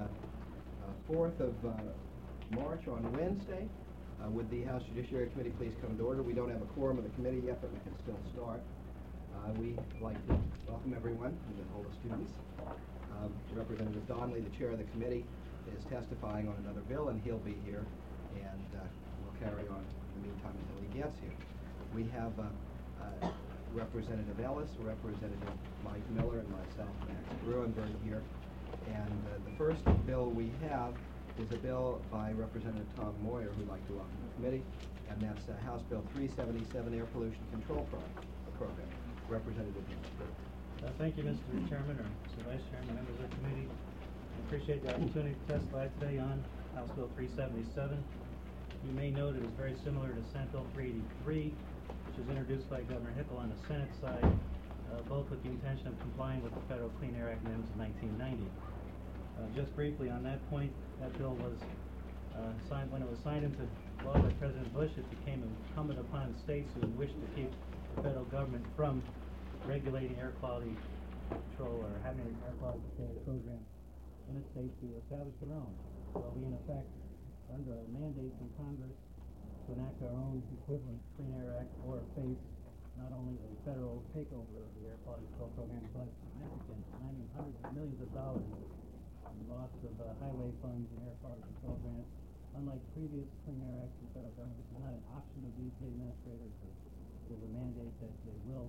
4th of March on Wednesday. Would the House Judiciary Committee please come to order? We don't have a quorum of the committee yet, but we can still start. We'd like to welcome everyone, and all the students. Representative Donnelly, the chair of the committee, is testifying on another bill, and he'll be here, and we'll carry on in the meantime until he gets here. We have Representative Ellis, Representative Mike Miller, and myself, Max Gruenberg, here. And the first bill we have is a bill by Representative Tom Moyer, who'd like to welcome the committee, and that's House Bill 377, Air Pollution Control Program. Representative Miller. Thank you, Mr. Chairman, or Mr. Vice Chairman, members of the committee. I appreciate the opportunity to testify today on House Bill 377. You may note it is very similar to Senate Bill 383, which was introduced by Governor Hickel on the Senate side, both with the intention of complying with the Federal Clean Air Act amendments of 1990. Just briefly on that point, that bill was signed, when it was signed into law by President Bush, it became incumbent upon states who wished to keep the federal government from regulating air quality control or having an air quality control program in a state to establish their own. So we, in effect, under a mandate from Congress to enact our own equivalent Clean Air Act or face not only a federal takeover of the air quality control program, but significant, hundreds of millions of dollars in loss of highway funds and air quality control grants. Unlike previous Clean Air Acts in the federal government, this is not an option of the EPA administrators. There's a mandate that they will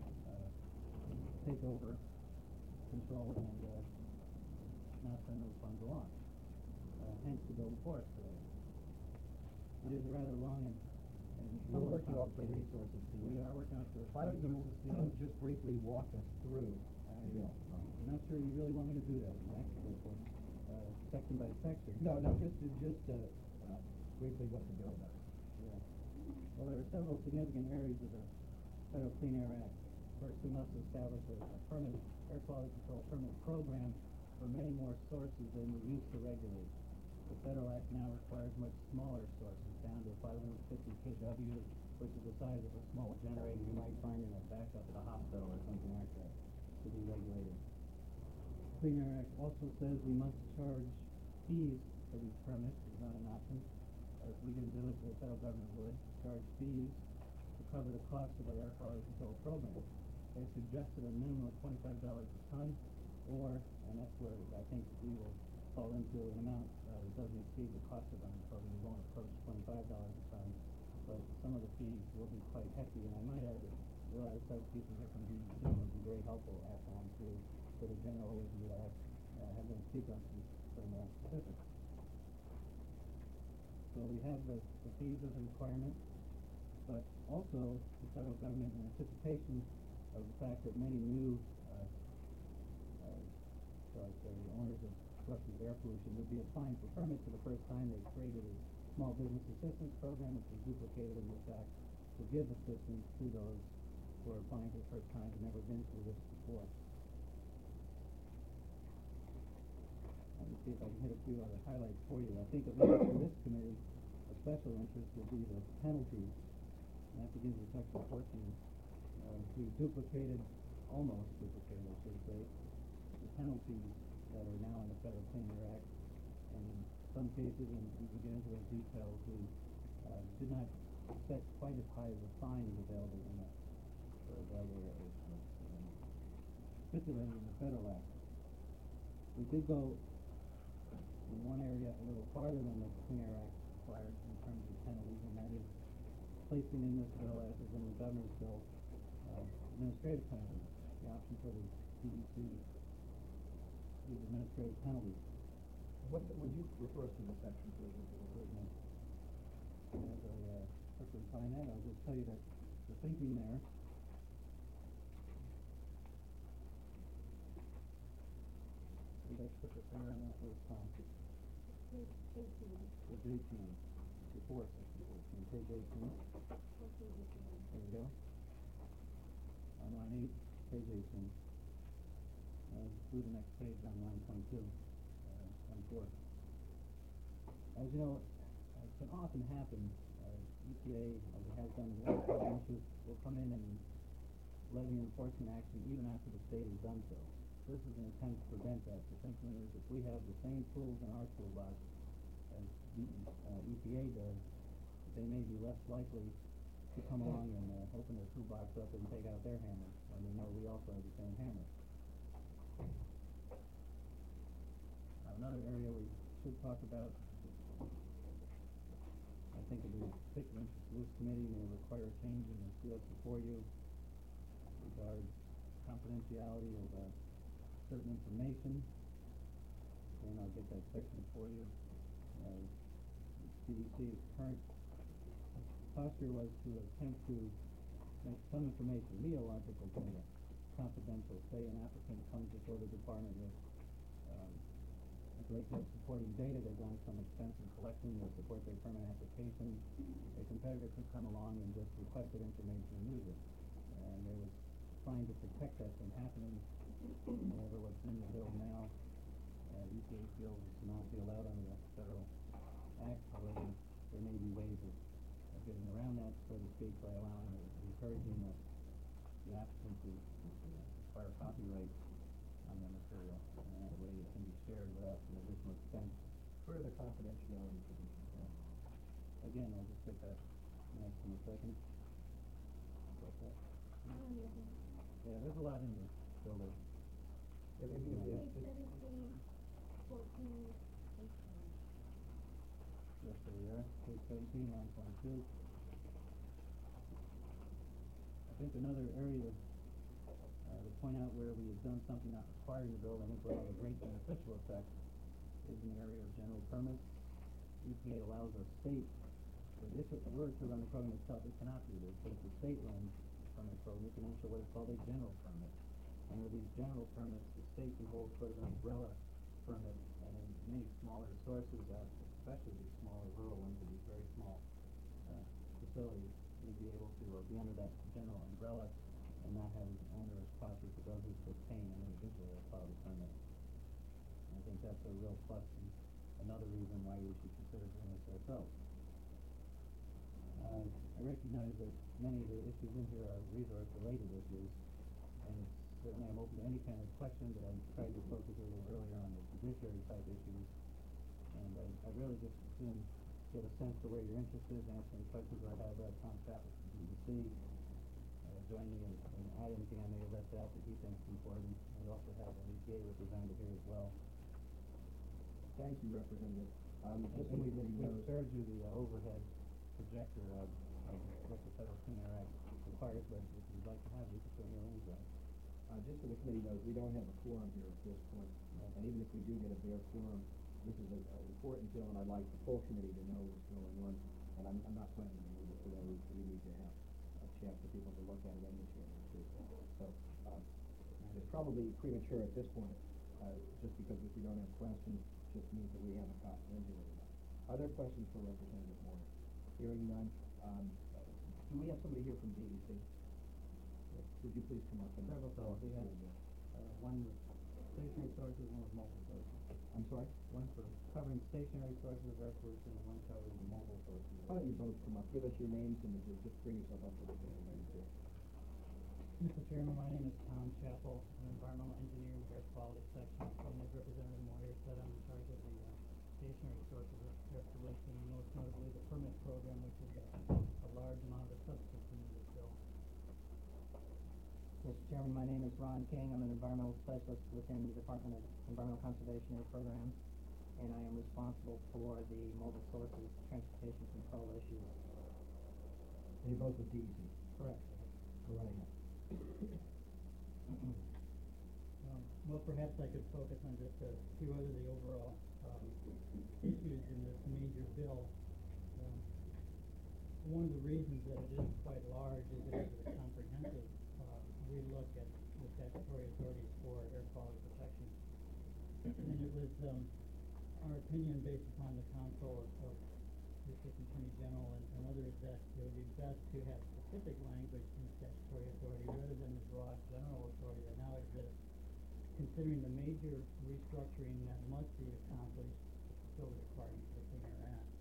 take over control and not send those funds along. Hence the bill before us today. It is a rather long and working off the resources. We are working off the. Why don't you just briefly walk us through the bill? I'm not sure you really want me to do that, Max, section by section. No, just briefly what the bill does. Yeah. Well, there are several significant areas of the Federal Clean Air Act. First, we must establish a permanent air quality control permanent program for many more sources than we used to regulate. The Federal Act now requires much smaller sources, down to 550 kW, which is the size of a small generator you might find in a backup at a hospital or something like that, to be regulated. Clean Air Act also says we must charge fees for these permits. It's not an option. If we didn't do it, the federal government would charge fees to cover the cost of our air quality control program. They suggested a minimum of $25 a ton, or, and that's where I think we will fall into an amount that doesn't exceed the cost of our program. We won't approach $25 a ton, but some of the fees will be quite hefty, and I might add that there are several people here from DEC who would be very helpful after I'm through for the general overview that I have them speak on some specifics. So we have the fees as a requirement, but also the federal government, in anticipation of the fact that many new owners of structures of air pollution would be applying for permits for the first time. They created a small business assistance program, which is duplicated in this act, to give assistance to those who are applying for the first time and never been through this before. Let me see if I can hit a few other highlights for you. I think of for this committee, a special interest would be the penalties. And that begins with section 14. We duplicated, almost duplicated, I should say, the penalties that are now in the Federal Clean Air Act. And in some cases, and we can get into those details, we did not set quite as high as a fine is available in that stipulated in the Federal Act. We did go in one area a little farther than the Clean Air Act requires in terms of penalties, and that is placing in this bill, as is in the governor's bill, administrative penalties, the option for the DEC to use administrative penalties. Would you refer us to the section, please? As I quickly find that, I'll just tell you that the thinking there let's put the finger on that first time. Page 18. Before section 14. Page 18. There we go. On line 8, page 18. Through the next page on line 22. 24. As you know, it can often happen. EPA, as it has done in the last issues, will come in and levy enforcement action even after the state has done so. So this is an attempt to prevent that. The thinking is if we have the same tools in our toolbox as EPA does, they may be less likely to come along and open their toolbox up and take out their hammer when they know we also have the same hammer. Another area we should talk about, I think it is particular interest to this committee, may require a change in the field before you, regards confidentiality of certain information, and I'll get that section for you. CDC's current posture was to attempt to make some information, meteorological data, confidential. Say an applicant comes before the department with a great deal of supporting data, they've done some extensive collecting to support their permit application. A competitor could come along and just request that information and use it. And they were trying to protect that from happening. However, what's in the bill now, EPA feels is not be allowed under the federal act. However, there may be ways of getting around that, so to speak, by allowing or encouraging the applicant to acquire copyright on the material, and that way it can be shared without an additional expense. Where are the confidentiality provisions? Again, I'll just take that next in a second. Yeah, there's a lot in there, still there. Yes, there we are, page 17, line 22. I think another area to point out where we have done something not required in the bill, I think will have a great beneficial effect, is in the area of general permits. EPA allows a state, but if it were to run the program itself, it cannot do this. But if the state runs permit program, it can issue what is called a general permit. And with these general permits, the state can hold sort of an umbrella permit, and in many smaller sources, especially these smaller rural ones, with these very small facilities, you'd be able to be under that general umbrella and not have an onerous process for those who obtain an individual file the permit. And I think that's a real plus and another reason why we should consider doing this ourselves. I recognize that many of the issues in here are resource-related issues, and certainly I'm open to any kind of question, but I tried to focus a little earlier on the judiciary-type issues, and I really just soon get a sense for where your interest is, answer any questions I have. Tom Chapel from BBC. Join me and add anything I may have left out that he thinks is important. We also have an EPA representative here as well. Thank you, Representative. Just so we spared you the overhead projector of what the Federal Clean Air Act requires, but if you'd like to have it, you can certainly arrange that. Just so the committee knows, we don't have a quorum here at this point. And even if we do get a bare quorum, this is an important bill, and I'd like the full committee to know what's going on. And I'm not planning to move it today. We need to have a chance for people to look at it and the chance to see. So it's probably premature at this point, just because if we don't have questions, just means that we haven't gotten into it enough. Are there questions for Representative Moore? Hearing none. Do we have somebody here from DEC? Would you please come up? Several fellows. We have one with stationary sources, one with mobile sources. I'm sorry? One for covering stationary sources of air pollution and one covering the mobile sources. Why don't you both come up? Give us your names and just bring yourself up to the table. Mr. Chairman, my name is Tom Chappell. I'm an environmental engineer with air quality section. And as Representative Moyer said, I'm in charge of the stationary sources of air pollution, and most notably the permit program, which is a large amount of the substance in this bill. Mr. Chairman, my name is Ron King. I'm an environmental specialist within the Department of Environmental Conservation Air Program, and I am responsible for the mobile sources transportation control issues. And you're both with DEC? Correct. Go right ahead. Well, perhaps I could focus on just a few other the overall issues in this major bill. One of the reasons that it is quite large is it is a comprehensive relook at the statutory authorities for air quality protection. And it was our opinion, based upon the counsel of the Assistant Attorney General and others, that it would be best to have specific language in the statutory authority rather than the broad general authority that now exists, considering the major restructuring that must be accomplished to fulfill the requirements of the Clean Air Act.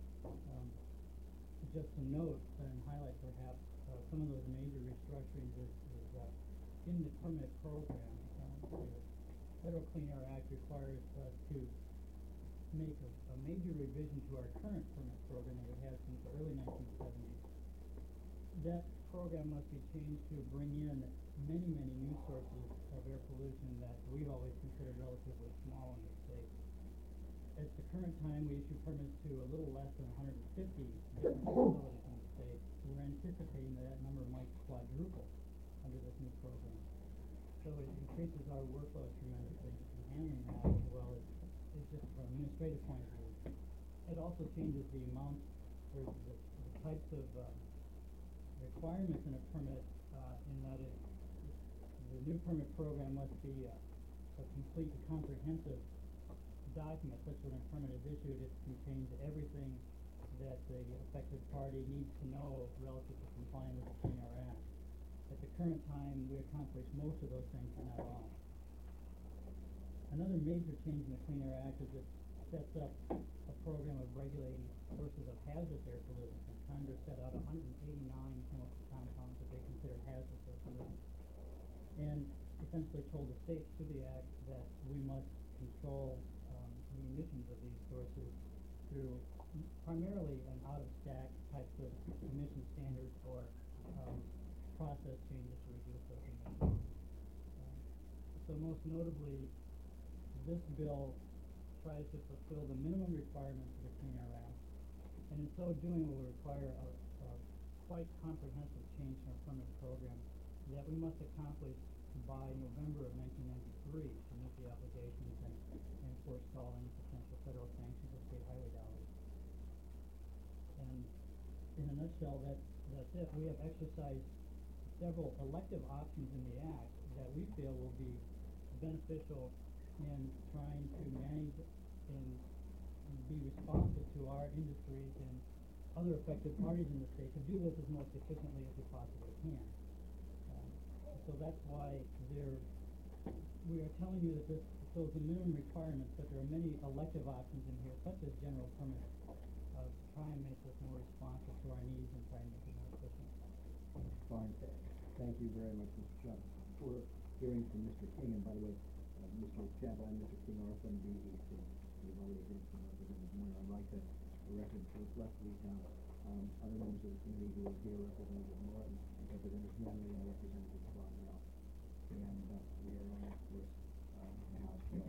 Just to note and highlight perhaps some of those major restructurings is in the permit program. The Federal Clean Air Act requires us to make a major revision to our current permit program that we had since the early 1970s. That program must be changed to bring in many, many new sources of air pollution that we've always considered relatively small in the state. At the current time, we issue permits to a little less than 150 different facilities in the state. We're anticipating that number might quadruple under this new program. So it increases our workload tremendously in handling that, as well as it's just from an administrative point of view. It also changes the amount or the types of requirements in a permit, in that the new permit program must be a complete and comprehensive document, such that when a permit is issued, it contains everything that the affected party needs to know relative to complying with the Clean Air Act. At the current time, we accomplish most of those things, but not all. Another major change in the Clean Air Act is it sets up a program of regulating sources of hazardous air pollutants, and Congress set out 189 chemical compounds that they consider hazardous air pollutants, and essentially told the states through the act that we must control the emissions of these sources through primarily an out-of-stack types of emission standards or process changes to reduce those emissions. So most notably, this bill tries to fulfill the minimum requirements of the Clean Air Act, and in so doing will require a quite comprehensive change in our permit program that we must accomplish by November of 1993 to meet the obligations and forestall any potential federal sanctions of state highway dollars. And in a nutshell, that's it. We have exercised several elective options in the Act that we feel will be beneficial in trying to manage and be responsive to our industries and other affected parties in the state to do this as most efficiently as we possibly can. So that's why we are telling you that this fulfills the minimum requirements, but there are many elective options in here, such as general permits, to try and make this more responsive to our needs and try and make it more efficient. Fine. Thank you very much, Mr. Chubb. We're hearing from Mr. King, and by the way, Mr. Chubb and Mr. King are from DEC. We've already heard from Representative Moyer. I'd like to record reflect we have other members of the committee who are here, Representative Martin, Representative Henry, and Representative Blondell. And we are on this list in House Bill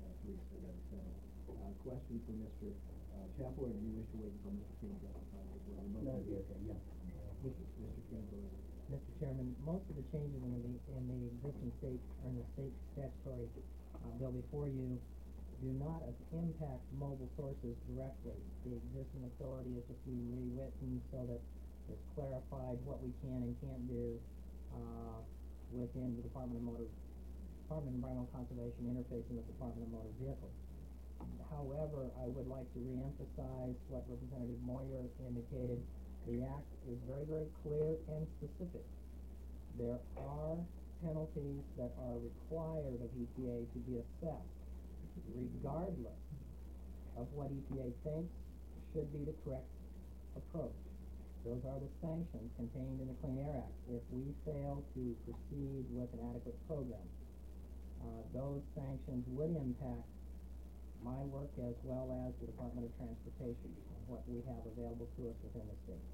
377. Question for Mr. Chapel, or do you wish to wait until Mr. King testifies as well? No, it'd be okay, yeah. Mr. King, go ahead. Mr. Chairman, most of the changes in the existing state, or in the state statutory bill before you, do not impact mobile sources directly. The existing authority is to be rewritten so that it's clarified what we can and can't do within the Department of Environmental Conservation interfacing with the Department of Motor Vehicles. However, I would like to reemphasize what Representative Moyer indicated. The Act is very, very clear and specific. There are penalties that are required of EPA to be assessed, regardless of what EPA thinks should be the correct approach. Those are the sanctions contained in the Clean Air Act if we fail to proceed with an adequate program. Those sanctions would impact my work as well as the Department of Transportation, what we have available to us within the state.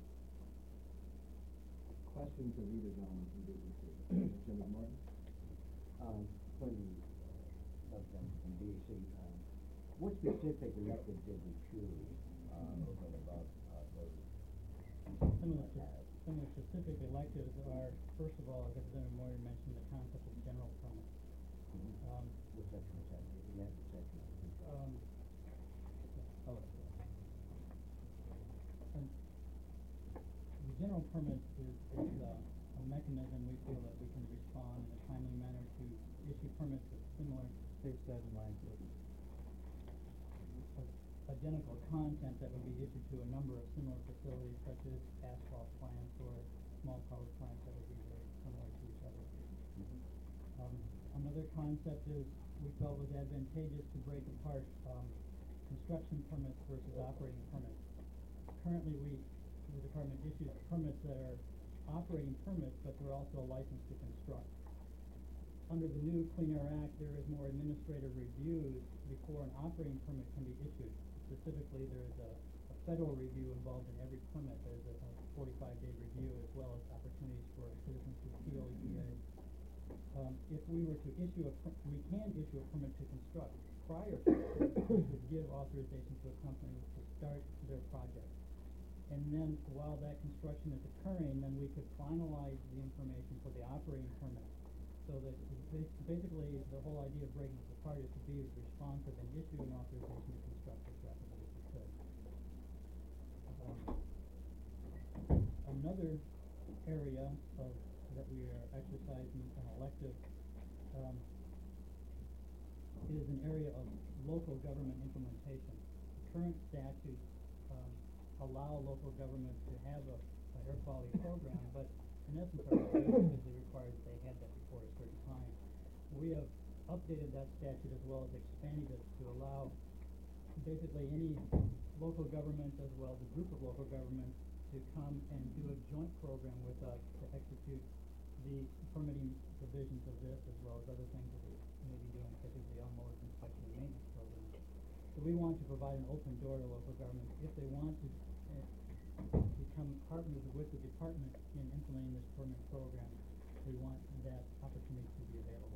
Questions of either gentleman from DEC? Representative Martin? When Representative from DEC, what specific elected did we choose over and above those? Some of the specific electives are, first of all, Representative Moyer mentioned the concept of general permit. What section was that? You had the section. The general permit is a mechanism we feel that we can respond in a timely manner to issue permits with similar identical content that would be issued to a number of similar facilities, such as asphalt plants or small power plants that would be very similar to each other. Another concept is we felt was advantageous to break apart construction permits versus operating permits. Currently, the department issues permits that are operating permits, but they're also a license to construct. under the new Clean Air Act, there is more administrative reviews before an operating permit can be issued. Specifically, there is a federal review involved in every permit. There's a 45-day review, as well as opportunities for citizens to appeal EPA. If we were to issue we can issue a permit to construct prior to we could give authorization to a company to start their project. And then while that construction is occurring, then we could finalize the information for the operating permit. So that basically the whole idea of breaking this apart is to be responsive and issue an authorization to construct as rapidly as we could. Another area that we are exercising an elective is an area of local government implementation. Current statutes allow local governments to have an air quality program, but in essence our basically requires that they had that before a certain time. We have updated that statute as well as expanded it to allow basically any local government as well as a group of local governments to come and do a joint program with us to execute the permitting provisions of this as well as other things that we may be doing, such as the automotive inspection and maintenance program. So we want to provide an open door to local governments if they want to become partners with the department in implementing this permit program. We want that opportunity to be available.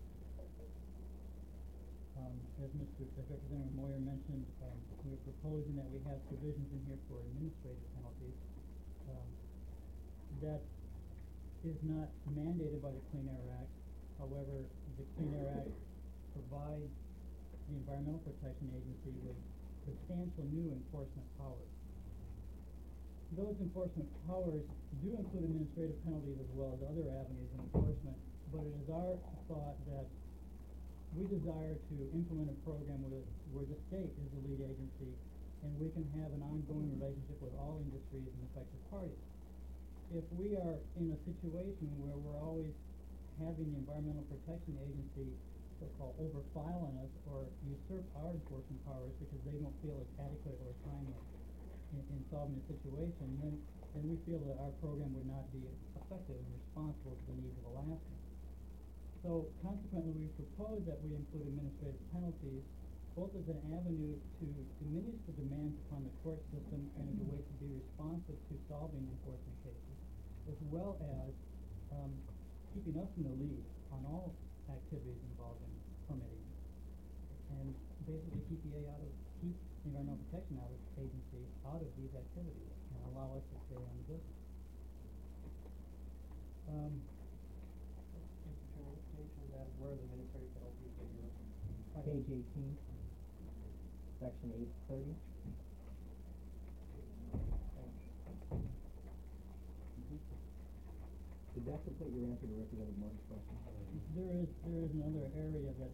As Representative Moyer mentioned, we're proposing that we have provisions in here for administrative penalties. That is not mandated by the Clean Air Act. However, the Clean Air Act provides the Environmental Protection Agency with substantial new enforcement powers. Those enforcement powers do include administrative penalties as well as other avenues of enforcement, but it is our thought that we desire to implement a program where the state is the lead agency and we can have an ongoing relationship with all industries and affected parties. If we are in a situation where we're always having the Environmental Protection Agency so-called overfile on us or usurp our enforcement powers because they don't feel it's adequate or timely in solving the situation, then we feel that our program would not be effective and responsible to the needs of Alaskans. So consequently, we propose that we include administrative penalties both as an avenue to diminish the demands upon the court system and as a way to be responsive to solving enforcement cases, as well as keeping us in the lead on all activities involved in permitting, and basically keep the Environmental Protection Agency out of these activities and allow us to stay on the business. Where are the administrative penalties that you're Page 18, Section 830. Did that complete your answer to Representative Martin's question? There is another area that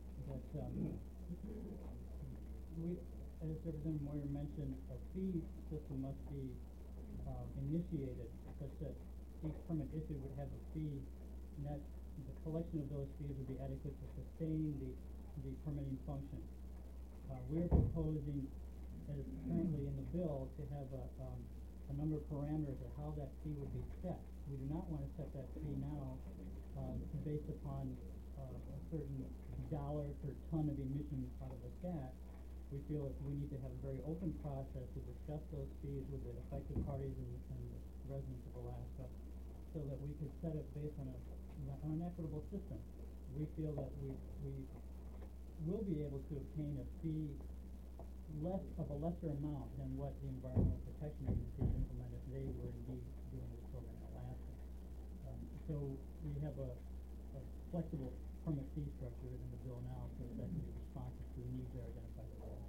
we, as Representative Moyer mentioned, a fee system must be initiated such that each permit issued would have a fee, and that the collection of those fees would be adequate to sustain the permitting function. We're proposing, as currently in the bill, to have a number of parameters of how that fee would be set. We do not want to set that fee now based upon a certain dollar per ton of emissions out of the stack. We feel that we need to have a very open process to discuss those fees with the affected parties and the residents of Alaska, so that we could set it based on an equitable system. We feel that we will be able to obtain a fee of a lesser amount than what the Environmental Protection Agency implemented if they were indeed doing this program in Alaska. So we have a flexible permit fee structure in the bill now, so that can be responsive to the needs that are identified by the law.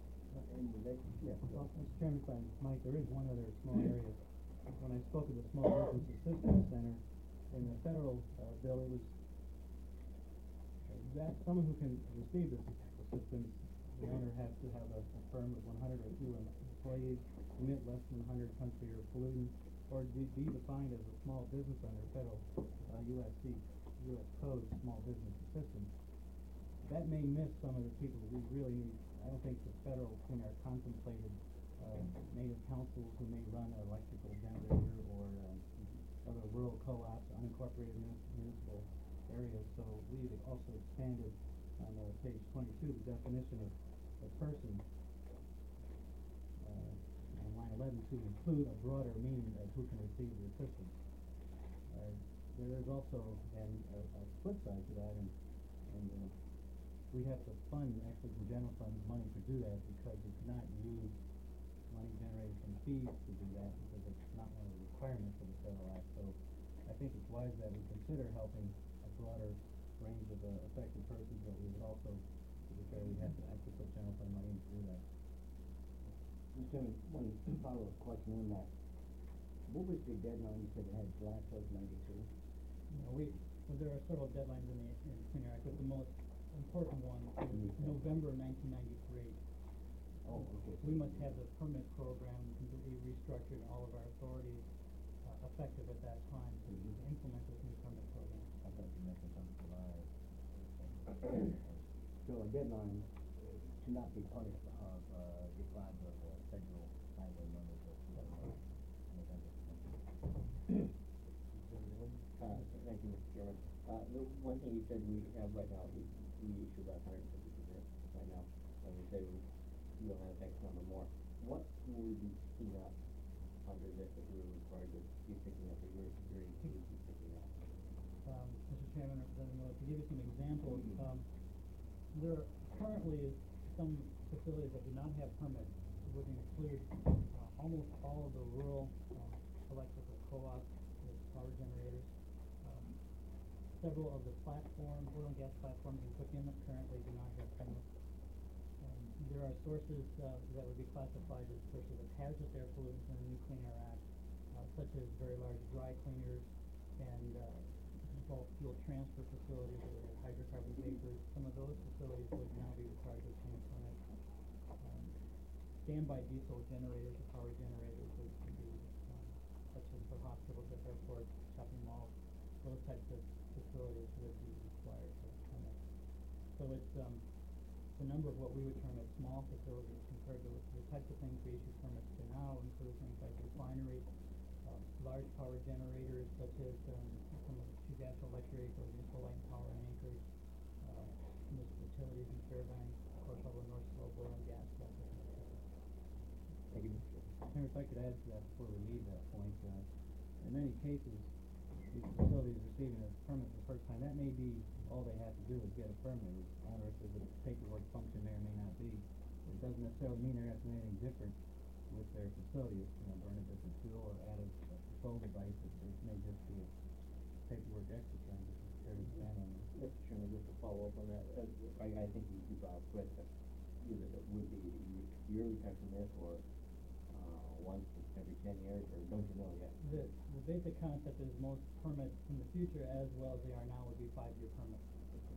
Well, Mr. Chairman, Mike, there is one other small area. When I spoke of the Small Business Assistance Center in the federal bill, it was that someone who can receive this assistance, the owner has to have a firm with 100 or fewer employees, emit less than 100 country or pollutant, or be defined as a small business under federal U.S. Code Small Business Assistance. That may miss some of the people we really need. I don't think the federal Clean Air contemplated native councils who may run an electrical generator or other rural co-ops, unincorporated municipal areas, so we've also expanded on page 22 the definition of a person on line 11 to include a broader meaning of who can receive the assistance. There is also a flip side to that, and we have to fund, actually from general fund money to do that, because we cannot use money generated from fees to do that, because it's not one of the requirements of the Federal Act. So I think it's wise that we consider helping a broader range of affected persons, but we would also, to be fair, we have to actually put general fund money in to do that. Mr. Chairman, one follow-up question on that. What was the deadline you said it had last was 92? Well, there are several deadlines in the Clean Air Act, but the most important one is November 1993. Oh, okay. We must have the permit program completely restructured, all of our authorities effective at that time to implement this new permit program. I thought you mentioned some July. So a deadline to not be punished of deprived of federal highway money for November. Thank you, Mr. Chairman. The one thing you said we have right now, we issue about 150% right now, and we say we'll have X number more. What will we be picking up under this that we're required to be picking up, that we're securing to be picking up? Mr. Chairman, Representative Miller, to give you some examples, there currently is some facilities that do not have permits, which include almost all of the rural electrical co-ops with power generators. Several of the platforms, oil and gas platforms in Cookman currently do not have permits. There are sources that would be classified as sources of hazardous air pollutants in the new Clean Air Act, such as very large dry cleaners and bulk fuel transfer facilities or hydrocarbon vapors. Some of those facilities would now be required to obtain a permit. Standby diesel generators or power generators would be such as for hospitals, at airports, shopping malls, those types of facilities would be required for a permit. So it's the number of what we would term as small facilities compared to the types of things we issue permits to now include things like refineries, large power generators such as some of the gas electric or municipal light and power in Anchorage, municipal utilities in Fairbanks, of course all the North Slope oil and gas stuff. Thank you, Mr. Chairman, if I could add to that before we leave that point, in many cases, these facilities receiving a permit for the first time, that may be all they have to do is get a permit. As onerous as the paperwork function may or may not be, it doesn't necessarily mean they're going to do anything different with their facility. Burn a different fuel or add a control device. It may just be a paperwork exercise. It's fair to expand on that. Mr. Chairman, just to follow up on that, I think you brought up either it would be yearly type permit or once every 10 years, or don't you know yet? The basic concept is most permits in the future, as well as they are now, would be 5-year permits.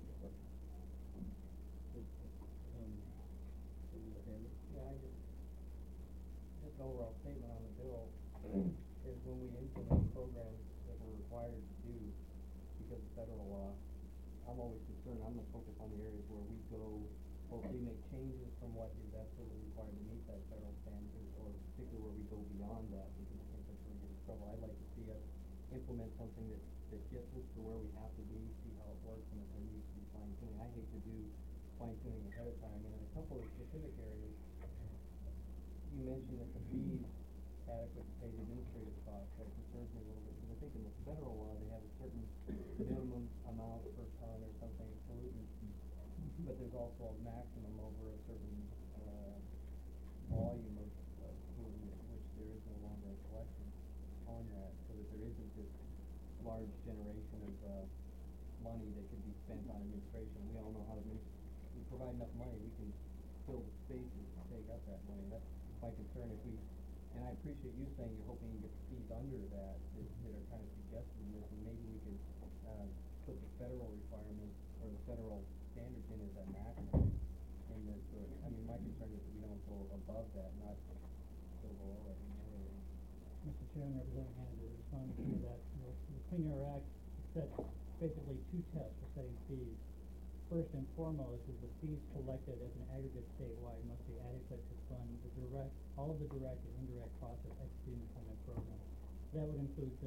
Yeah, just an overall statement on the bill is when we implement programs that we're required to do because of federal law, I'm always concerned, I'm gonna focus on the areas where we go, hopefully make changes from what is absolutely required to meet that federal standard, or particularly where we go beyond that, because I think that's where we get in trouble. I'd like to see us implement something that gets us to where we have to be, see how it works, and if there needs to be fine-tuning. I hate to do fine-tuning ahead of time, and in a couple of specific areas, you mentioned that the fees adequate to pay the administrative costs. That concerns me a little bit, because I think in the federal law, they have a certain minimum amount per ton or something of pollutants, but there's also a maximum over a certain volume of pollutant, which there is no longer a collection on that, so that there isn't this large generation of money that could be spent on administration. We all know how to we provide enough money, we can fill the spaces to take up that money. That's my concern. If we, and I appreciate you saying you're hoping you get the fees under that are kind of suggested in this, and maybe we could put the federal requirements or the federal standards in as a maximum in this. I mean, my concern is that we don't go above that, not go below it. Mr. Chairman, Representative Hannan, to respond to that, the Clean Air Act sets basically 2 tests for setting fees. First and foremost is the fees collected as an aggregate statewide must be adequate to fund all of the direct and indirect costs of executing the permit program. That would include things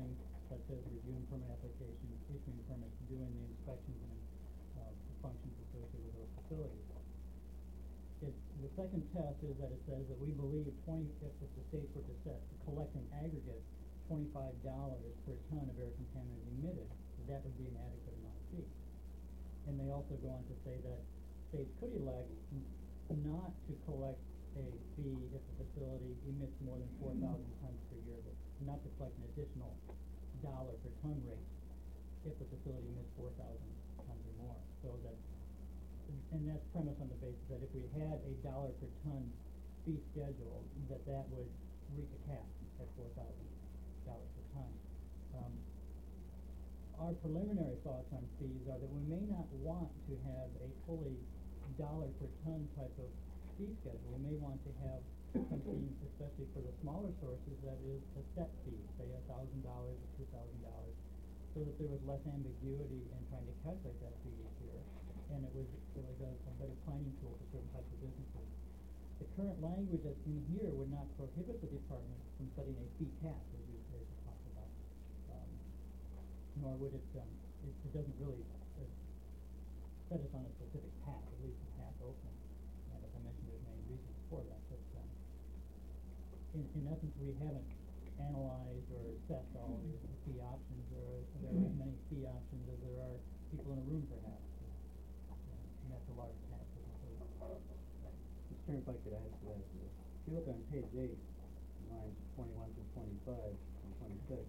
such as reviewing permit applications, issuing permits, doing the inspections and the functions associated with those facilities. The second test is that it says that we believe if the states were to collect an aggregate $25 per ton of air contaminant emitted, that would be an adequate amount of fee. And they also go on to say that states could elect not to collect a fee if the facility emits more than 4,000 tons per year, but not to collect an additional dollar per ton rate if the facility emits 4,000 tons or more. So that, and that's premised on the basis that if we had a dollar per ton fee schedule, that would reach a cap at $4,000 per ton. Our preliminary thoughts on fees are that we may not want to have a fully dollar per ton type of fee schedule. We may want to have something, especially for the smaller sources, that is a set fee, say $1,000 or $2,000, so that there was less ambiguity in trying to calculate that fee each year, and it was a better planning tool for certain types of businesses. The current language that's in here would not prohibit the department from setting a fee cap, as you talked about, nor would it doesn't really set us on a specific path, at least a path open. And as I mentioned, there's many reasons for that, but in essence, we haven't analyzed or assessed all of the fee options. There are as many fee options as there are people in a room, perhaps. And that's a large task to complete. Mr. Chairman, if I could add to that, if you look on page 8, lines 21 through 25 and 26,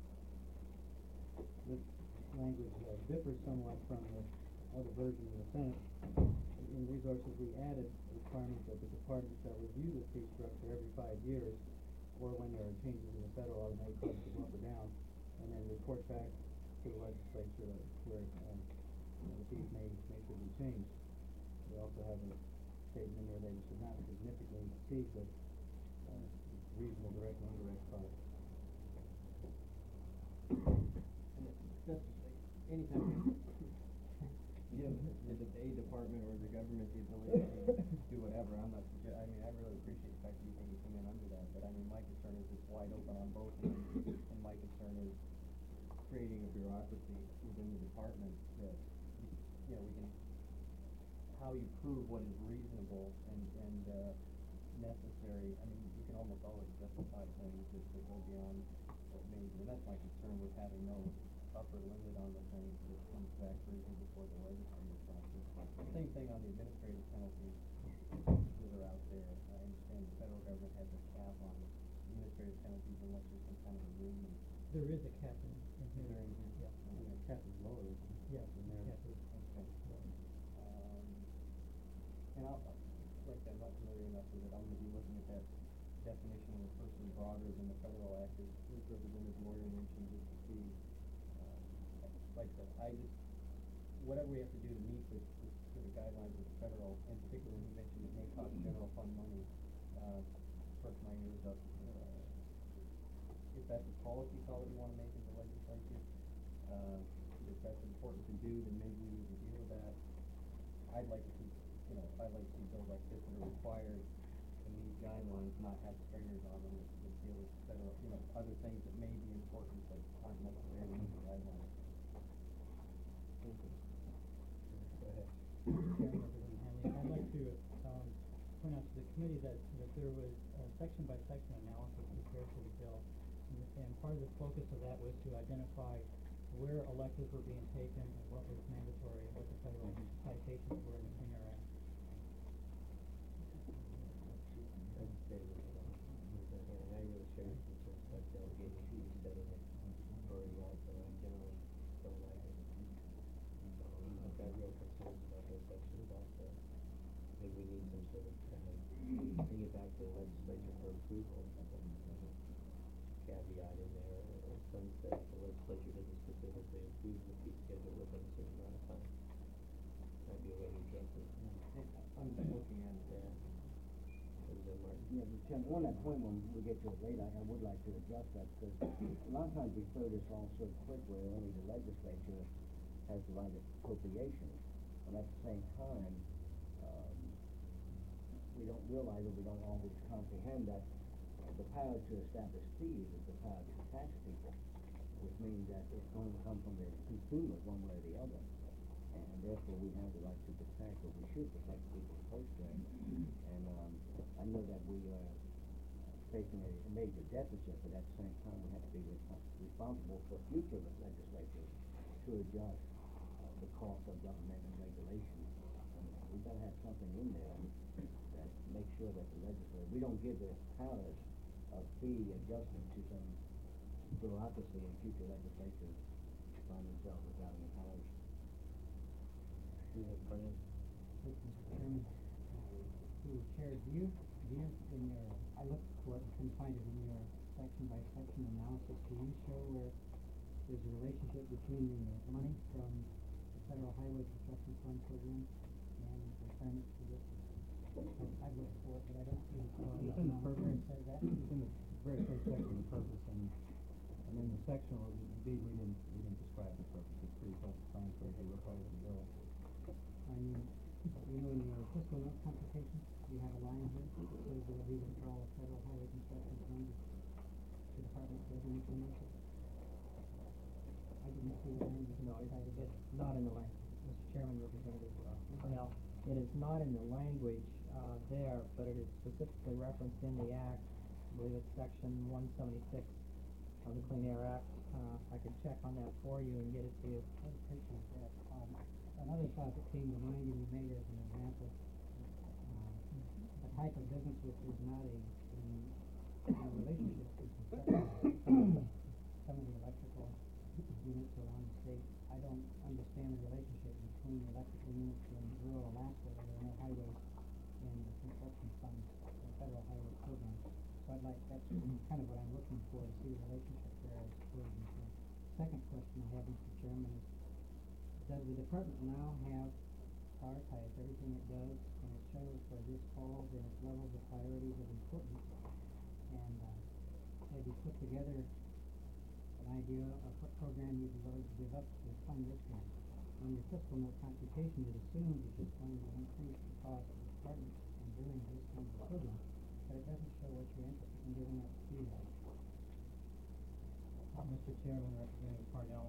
this language differs somewhat from the other version in the Senate. In resources, we added the requirement that the department shall review the fee structure every 5 years, or when there are changes in the federal law that may cause it to go up or down, and then report back to the legislature where the fees may should be changed. We also have a statement here that it should not significantly exceed the reasonable direct and indirect costs. Just anytime you give a department or the government the ability to do whatever, I really appreciate the fact that you think you come in under that, but I mean, my concern is it's wide open on both ends, and my concern is creating a bureaucracy within the department that, we can, how you prove what is reasonable and necessary. I mean, you can almost always justify things that go beyond what may be, and that's my concern with having no upper limit on the things that comes back briefly before the legislative process. Same thing on the administrative penalties that are out there. I understand the federal government has a cap on administrative penalties unless there's some kind of agreement. There is a cap in here. There is, Yeah. And the cap is lower. Yes, than there. cap is. Okay. And I'm not familiar enough with it. I'm going to be looking at that definition of a person broader than the federal act as Representative Morgan mentioned, just to see, like I said, whatever we have to do to meet the guidelines of the federal, in particular, he mentioned it may cost general fund money, perk my ears up. If that's a policy call that you want to make in the legislature, if that's important to do, then maybe we need to deal with that. I'd like to see bills like this that are required to meet guidelines, not have stringers on them that deal with federal, other things that may be important but aren't necessarily in the guidelines. Thank you. Go ahead. Chairman, Representative Hanley, I'd like to point out to the committee that there was a section-by-section analysis prepared for the bill, and part of the focus of that was to identify where electives were being taken and what was mandatory and what the federal citations were in the Clean Air Act. I really share your concerns about delegating fees instead of authority also. I generally don't like it. So I've got real concerns about those sections also. I think we need some sort of kind of bring it back to the legislature for approval. Caveat in there, or some said the legislature doesn't specifically approve the fee schedule within a certain amount of time. Might be a way to address it. I'm just looking at Yeah. Yeah, Mr. Chairman, on that point, when we get to it later, I would like to address that, because a lot of times we throw this all so quick where only the legislature has the right of appropriation, but at the same time, we don't realize, or we don't always comprehend that the power to establish fees is the power to tax people. which means that it's going to come from the consumers one way or the other. And therefore, we have the right to protect, or we should protect people's purse strings. And I know that we are facing a major deficit, but at the same time, we have to be responsible for future legislatures to adjust the cost of government and regulation. And we've got to have something in there that makes sure that the legislature, we don't give the powers of fee adjustment to some bureaucracy in future legislatures find themselves without any powers. Mr. Chairman, through the chair, do you in your, I looked for it and couldn't find it in your section by section analysis, do you show where there's a relationship between the money from the Federal Highway Construction Fund program and requirements for this? I've looked for it, but I don't see it. It's in the Where purpose, it says that? it's in the very first section of the purpose, and in the section, indeed, we didn't describe the purpose, it's pretty self-explanatory, they require the bill. I mean, you know, in your fiscal note computation, you have a line here that says there will be withdrawal of federal highway construction funds to Department of Revenue. I didn't see the language. No, it's not in the language. Mr. Chairman, Representative, well, it is not in the language, there, but it is specifically referenced in the Act. I believe it's section 176 of the Clean Air Act. I could check on that for you and get it to you. I appreciate that. Another thought that came to mind, and you made as an example, a type of business which is not a relationship is some of the electrical units around the state. I don't understand the relationship between electrical units in rural Alaska where there are no highways and the construction funds, the federal highway program. So I'd like, that's kind of what I'm looking for, to see the relationship there as tourism. Second question I have, Mr. Chairman, is does the department now have prioritized everything it does, and it shows where this falls in its levels of priorities of importance, and have you put together an idea of what program you'd be willing to give up to fund this one? On your fiscal note computation, it assumes it's just going to increase the cost of the department in doing this kind of program, but it doesn't show what you're interested in giving up to do that. Mr. Chairman, Representative Parnell,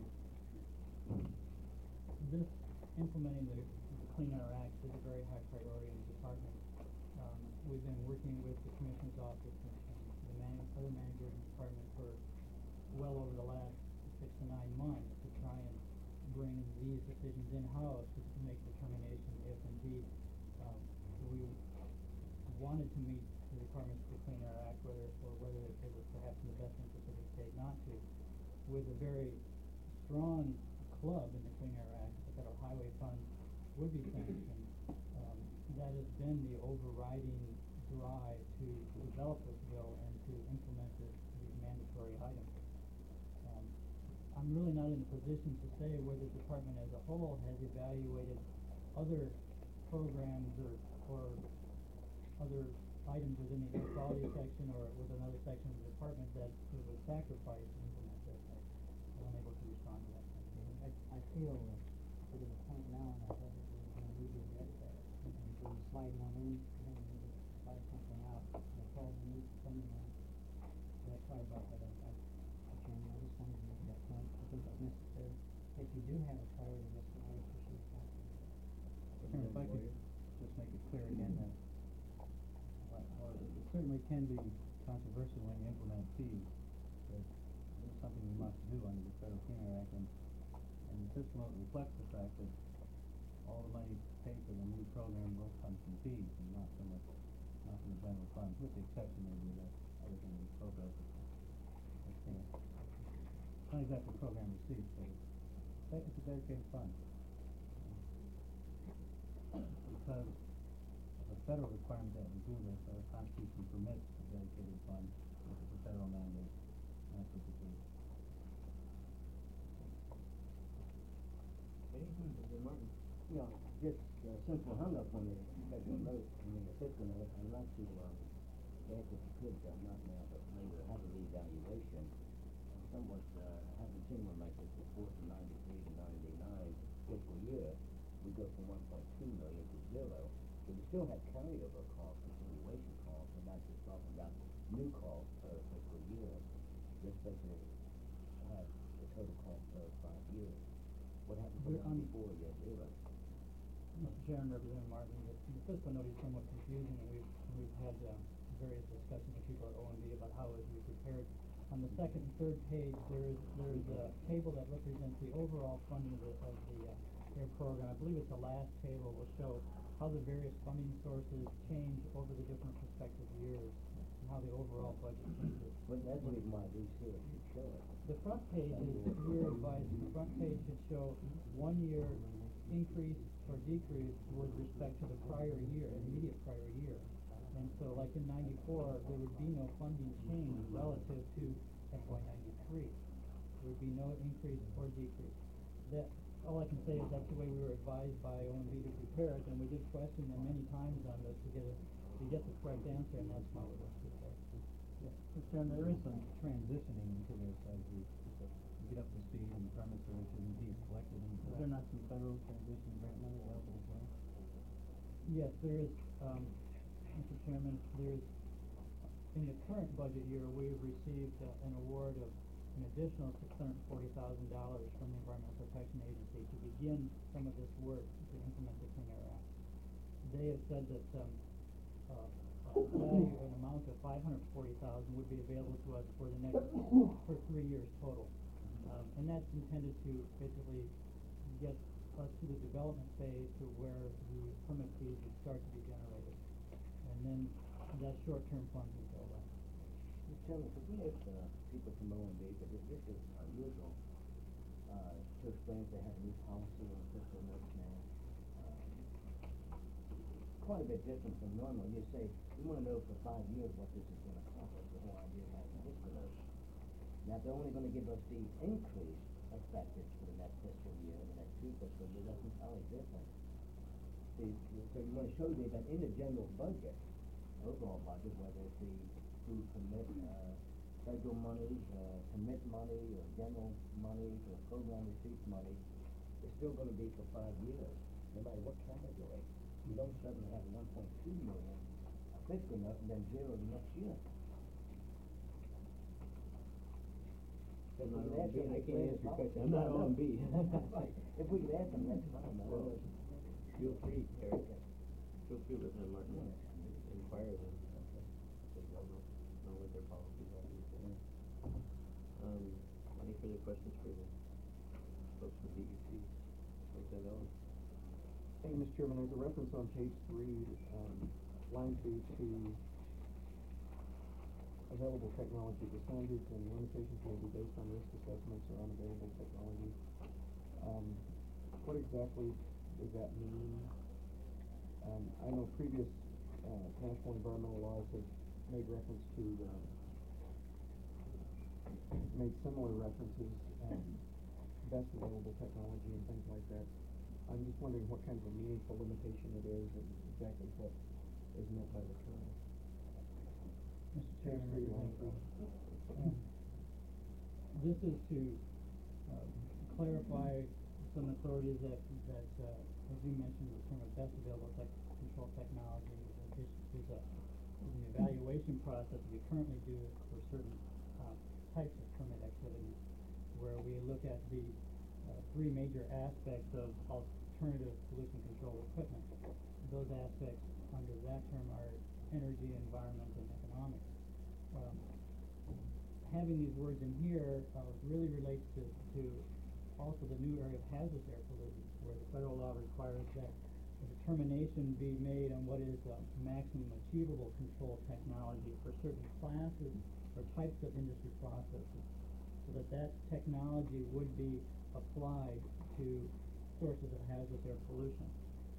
this implementing the Clean Air Act is a very high priority in the department. We've been working with the Commissioner's office and the other managers in the department for well over the last 6 to 9 months to try and bring these decisions in-house to make determination if indeed we wanted to meet the requirements of the Clean Air Act, whether it was perhaps in the best interest of the state not to. With a very strong club in the Clean Air Act, the Federal Highway Fund would be sanctioned. That has been the overriding drive to develop this bill and to implement these mandatory items. I'm really not in a position to say whether the department as a whole has evaluated other programs or other items within the air quality section or with another section of the department that it was sacrificed to implement this. I'm unable to respond to that. I feel to the point now, and I thought it was going to leave you at that. And when you slide one in, then you need to slide something out. The fall beneath something else. So that's why I brought that up. Chairman, I just wanted to make that point. I think it's necessary. If you do have a priority list, I would appreciate that. Chairman, if I could just make it clear again that it certainly can be controversial when you implement fees, but it's something we must do under the Federal Clean Air Act, and the fiscal note reflects the fact that all the money paid for the new program will come from fees and not from the general fund, with the exception maybe that everything is program. It's not exactly program receipts, but it's a dedicated fund. Because the federal requirement that we do this, our Constitution permits a dedicated fund, which is a federal mandate, and that's what this is. Martin, you know, just a simple hung up on the special note, the fiscal note. I'd like to ask if you could, not now, but later, have a reevaluation. Somewhat, haven't seen one like this before from 93 to 99 fiscal year. We go from 1.2 million to 0. So we still have carryover costs, continuation costs, and not just talking about new costs per fiscal year. Just basically have before, yes, you're right. Mr. Chairman, Representative Martin, the fiscal note is somewhat confusing, and we've had various discussions with people at OMB about how it would be prepared. On the second and third page, there's a table that represents the overall funding of the AIR program. I believe it's the last table will show how the various funding sources change over the different prospective years, and how the overall budget changes. But that's the reason why these here should show it. The front page is, we're advised, the front page should show 1 year increase or decrease with respect to the prior year, immediate prior year. And so like in '94, there would be no funding change relative to FY '93. There would be no increase or decrease. That, all I can say is that's the way we were advised by OMB to prepare it, and we did question them many times on this to get the correct answer, and that's how it was prepared. Mr. Chairman, there is some transitioning into this as we get up to speed and permits are issued and fees collected. And is there not some federal transition grant money available as well? Yes, there is, Mr. Chairman, there's, in the current budget year, we've received an award of an additional $640,000 from the Environmental Protection Agency to begin some of this work to implement the Clean Air Act. They have said that value, an amount of $540,000 would be available to us for 3 years total. And that's intended to basically get us to the development phase to where the permit fees would start to be generated. And then that short-term funds would go away. Mr. Chairman, could we ask people from OMB, but this is unusual, to explain if they have a new policy on fiscal notes now. Quite a bit different from normal. You say, we want to know for 5 years what this is going to accomplish, the whole idea of having fiscal notes. Now, if they're only going to give us the increase effective for the next fiscal year, the next 2 fiscal years, that's entirely different. So you want to show me that in the general budget, overall budget, whether it be through commit, federal money, commit money, or general money, or program receipts money, it's still going to be for 5 years, no matter what category. You don't suddenly have 1.2 million fiscal note and then 0 the next year. I can't answer your question. I'm not OMB. Right. If we could ask them, that's fine. Well, feel free, Eric. Feel free, Representative Martin, inquire them. They don't know what their policies are. Any further questions for the folks from DEC? Representative Owens. Hey, Mr. Chairman, there's a reference on page 3, line 2, to available technology. The standards and limitations may be based on risk assessments or unavailable technology. What exactly does that mean? I know previous national environmental laws have made reference to, made similar references, best available technology and things like that. I'm just wondering what kind of a meaningful limitation it is and exactly what is meant by the term. Mr. Chairman, this is to clarify some authorities that as you mentioned, the term of best available control technology is an evaluation process that we currently do for certain types of permit activities, where we look at the 3 major aspects of alternative pollution control equipment. Those aspects under that term are energy, environment, and economics. Having these words in here really relates to also the new area of hazardous air pollutants, where the federal law requires that a determination be made on what is maximum achievable control technology for certain classes or types of industry processes, so that technology would be applied to sources of hazardous air pollution.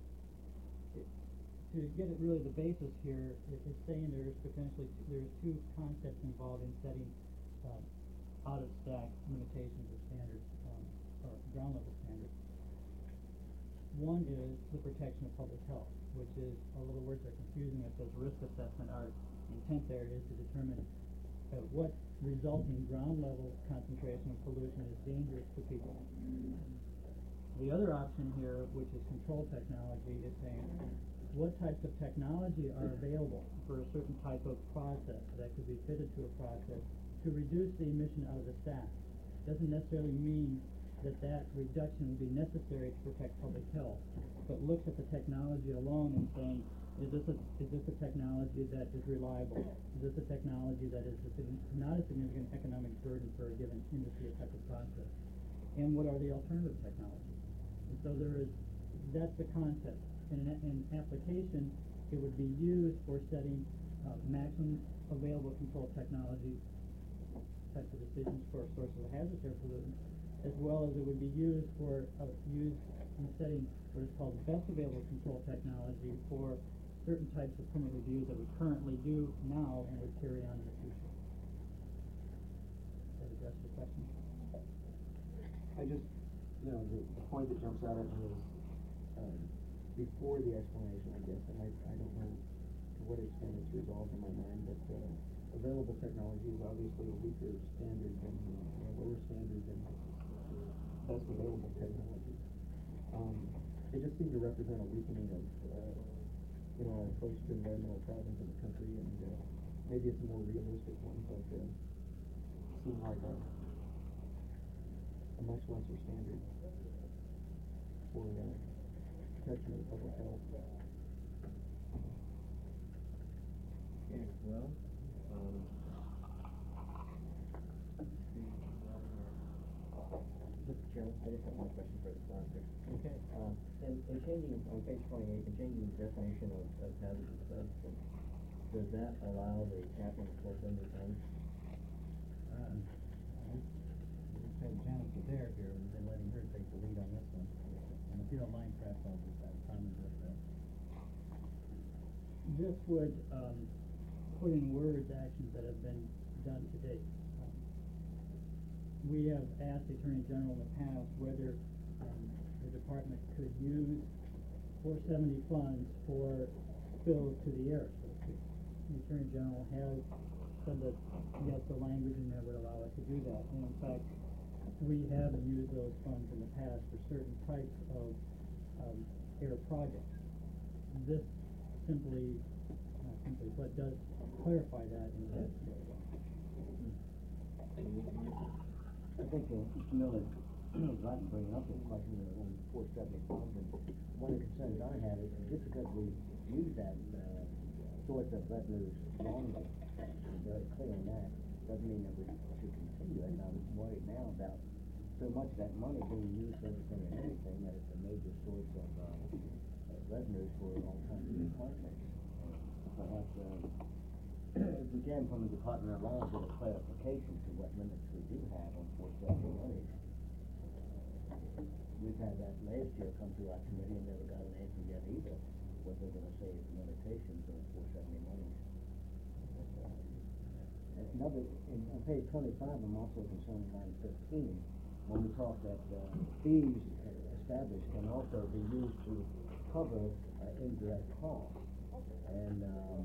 To get it really the basis here, it's saying there's 2 concepts involved in setting out-of-stack limitations or standards, or ground level standards. One is the protection of public health, which is, although the words are confusing, it says risk assessment. Our intent there is to determine what resulting ground level concentration of pollution is dangerous to people. The other option here, which is control technology, is saying what types of technology are available for a certain type of process that could be fitted to a process to reduce the emission out of the stack. Doesn't necessarily mean that reduction would be necessary to protect public health, but looks at the technology alone and saying, is this a technology that is reliable? Is this a technology that is not a significant economic burden for a given industry or type of process? And what are the alternative technologies? And so that's the concept. In application, it would be used for setting maximum available control technology types of decisions for sources of hazardous air pollutants, as well as it would be used in setting what is called best available control technology for certain types of permit reviews that we currently do now and would carry on in the future. Does that address your question? I just, the point that jumps out at me is, before the explanation, I guess, and I don't know to what extent it's resolved in my mind, but available technology is obviously a weaker standard than, a lower standard than best available technology. It just seemed to represent a weakening of, our approach to environmental problems in the country, and maybe it's a more realistic one, but seemed like a much lesser standard for protection of public health. Okay, well, Mr. Chairman, I just have one question for the sponsor. Okay. In changing, on page 28, in changing the definition of hazardous substance, does that allow the capping of 470 tons? We've had Janice Adair here, we've been letting her take the lead on this one. And if you don't mind, perhaps I'll just have time to address that. This would put in words actions that have been done to date. We have asked the Attorney General in the past whether the department could use 470 funds for spills to the air. So the Attorney General has said that yes, the language in there would allow us to do that. And in fact, we have used those funds in the past for certain types of air projects. This simply, but does clarify that in that. I think Mr. Miller is right in bringing up this question of 470 funds, and one of the concerns I have is just because we use that source of revenues wrongly, I'm very clear on that, doesn't mean that we should continue it. I'm worried now about so much of that money being used for everything and anything that it's a major source of revenues for all kinds of departments. Perhaps if we can, from the Department of Law, get a clarification to what limits we do have on 470 money. We've had that last year come through our committee and never got an answer yet either, what they're going to say is the limitations on 470 money. On page 25, I'm also concerned with line 15, when we talk that fees established can also be used to cover indirect costs. And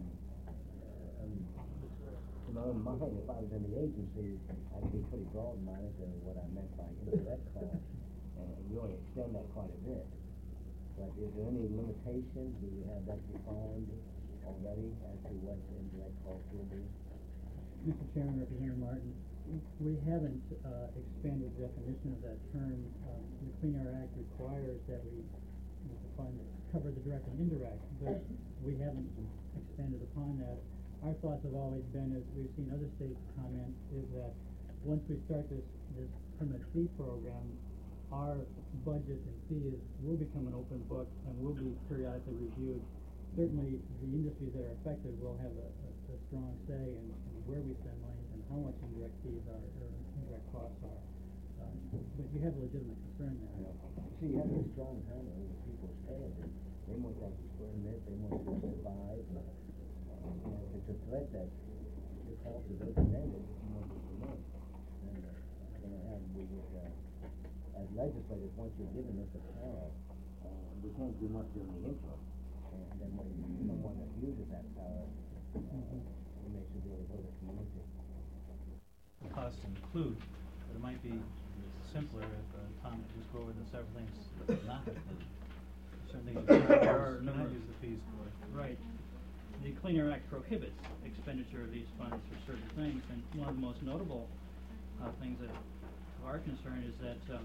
in my own mind, if I was in the agency, I'd be pretty broad-minded to what I meant by indirect costs, and really extend that quite a bit. But is there any limitation? Do you have that defined already as to what indirect costs will be? Mr. Chairman, Representative Martin, we haven't expanded the definition of that term. The Clean Air Act requires that we cover the direct and indirect, but we haven't expanded upon that. Our thoughts have always been, as we've seen other states comment, is that once we start this permit fee program, our budget and fees will become an open book and will be periodically reviewed. Certainly, the industries that are affected will have a strong say in where we spend money and how much indirect fees are, or indirect costs are. But you have a legitimate concern there. See, you have a strong hand on the people's head, and they want that to permit, they want to survive. It's a threat that the cost is open-ended, month to month. And we would, as legislators, once you're given this power, we can't do much in the interim. And then when someone abuses that power, it makes it really hurt the community. The costs include, but it might be simpler if Tom would just go over the several things that are not included. Certainly, there are a number of use the fees for. Right. The Clean Air Act prohibits expenditure of these funds for certain things, and one of the most notable things that of our concern is that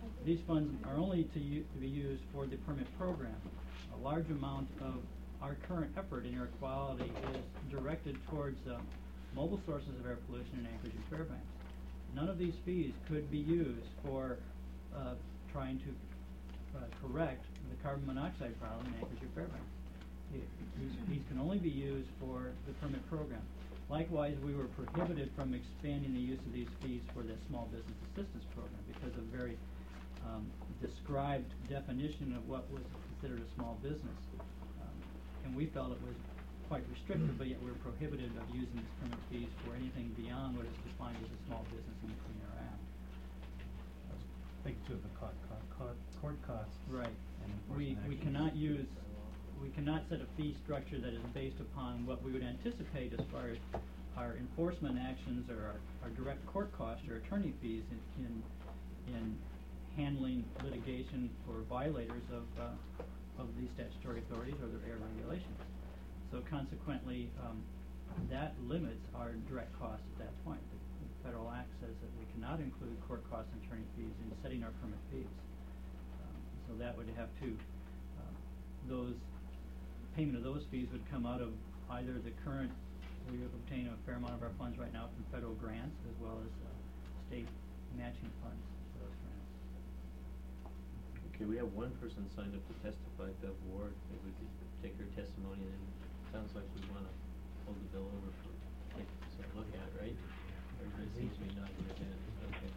these funds are only to be used for the permit program. A large amount of our current effort in air quality is directed towards mobile sources of air pollution in Anchorage and Fairbanks. None of these fees could be used for trying to correct the carbon monoxide problem in Anchorage and Fairbanks. These can only be used for the permit program. Likewise, we were prohibited from expanding the use of these fees for the small business assistance program because of very described definition of what was considered a small business. And we felt it was quite restrictive, but yet we were prohibited of using these permit fees for anything beyond what is defined as a small business in the Clean Air Act. Big two of the court costs. Right. And We enforcement actions. we cannot set a fee structure that is based upon what we would anticipate as far as our enforcement actions or our direct court costs or attorney fees in handling litigation for violators of these statutory authorities or their air regulations. So consequently, that limits our direct costs at that point. The federal act says that we cannot include court costs and attorney fees in setting our permit fees. So that would have to, payment of those fees would come out of either the current, we obtain a fair amount of our funds right now from federal grants as well as state matching funds for those grants. Okay, we have one person signed up to testify, Bev Ward. Maybe we could take her testimony, and then it sounds like we wanna hold the bill over for, take some look at, right? Everybody seems to be nodding their head, okay.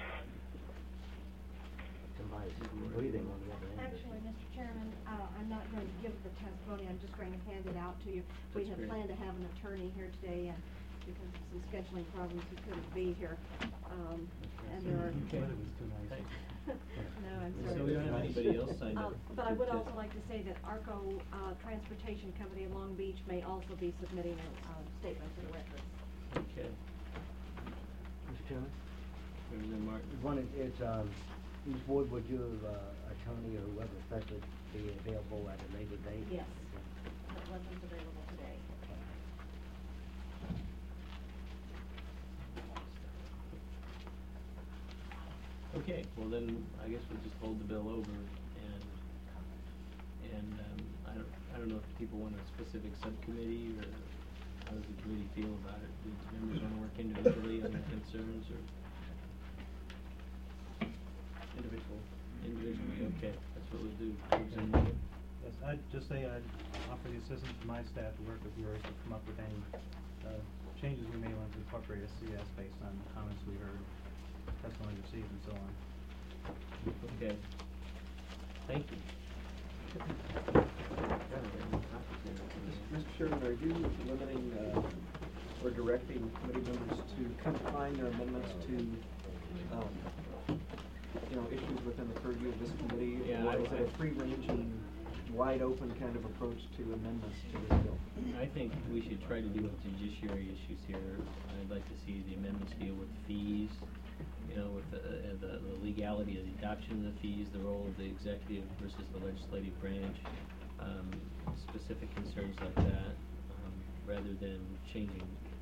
Somebody's breathing on the other end. Actually, Mr. Chairman, I'm not going to give the testimony, I'm just going to hand it out to you. We That's had great. planned to have an attorney here today, and because of some scheduling problems, he couldn't be here. And there are... The weather was too nice. No, I'm So sorry. we don't have anybody else signed up. But I to would test- also like to say that ARCO Transportation Company in Long Beach may also be submitting a statement to the record. Okay. Mr. Chairman? Representative Martin? One is, Ms. Ward, would your attorney or whoever specialist be available at a later date? Yes, that wasn't available today. Okay, well then, I guess we'll just hold the bill over, and I don't know if people want a specific subcommittee, or how does the committee feel about it? Do members wanna work individually on their concerns, or? Individually, okay, that's what we'll do. Representative Morgan? Yes, I'd just say I'd offer the assistance of my staff to work with yours to come up with any changes we may want to incorporate as CS based on comments we heard, testimony received, and so on. Okay. Thank you. Mr. Chairman, are you limiting, or directing committee members to confine their amendments to, issues within the purview of this committee? Yeah, Or is it a free-ranging, wide-open kind of approach to amendments to this bill? I think we should try to deal with judiciary issues here. I'd like to see the amendments deal with fees, with the legality of the adoption of the fees, the role of the executive versus the legislative branch, specific concerns like that, rather than changing,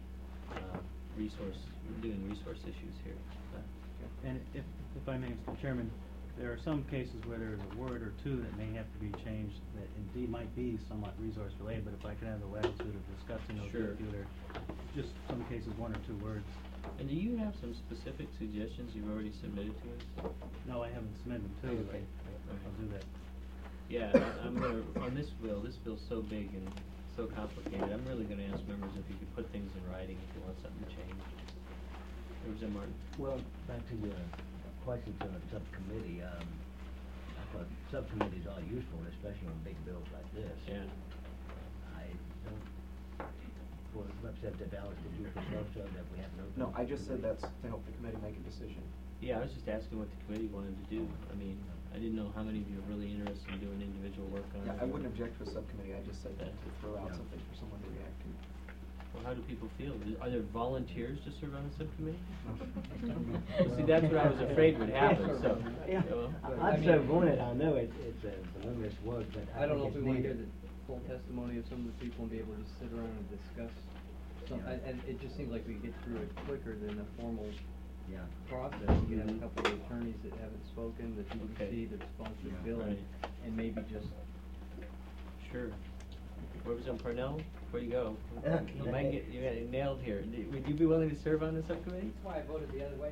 doing resource issues here. And if I may, Mr. Chairman, there are some cases where there's a word or two that may have to be changed that indeed might be somewhat resource related, but if I could have the latitude of discussing those Sure. with you, there, just some cases, one or two words. And do you have some specific suggestions you've already submitted to us? No, I haven't submitted them to you, but Okay. I'll do that. Yeah, I'm gonna, on this bill's so big and so complicated, I'm really gonna ask members if you could put things in writing if you want something changed. Representative Martin? Well, back to your questions on the subcommittee, I thought subcommittees are useful, especially on big bills like this. Yeah. I don't, for Representative Dallas, did you propose so that we have no? No, I just said that's to help the committee make a decision. Yeah, I was just asking what the committee wanted to do. I mean, I didn't know how many of you are really interested in doing individual work on it. Yeah, I wouldn't object to a subcommittee, I just said to throw out Yeah. something for someone to react to. Well, how do people feel? Are there volunteers to serve on a subcommittee? See, that's what I was afraid would happen, so. Yeah, I'd so want it, I know it's a voluminous work, but I don't know if think we wanna it's hear needed. the full testimony of some of the people and be able to just sit around and discuss some, Yeah. and it just seems like we get through it quicker than a formal Yeah. process, you can have a couple of attorneys that haven't spoken, that you can Okay. see, that sponsor the Yeah, bill, right. and maybe just, Sure. Representative Parnell, before you go, you might get, you got it nailed here. Would you be willing to serve on the subcommittee? That's why I voted the other way.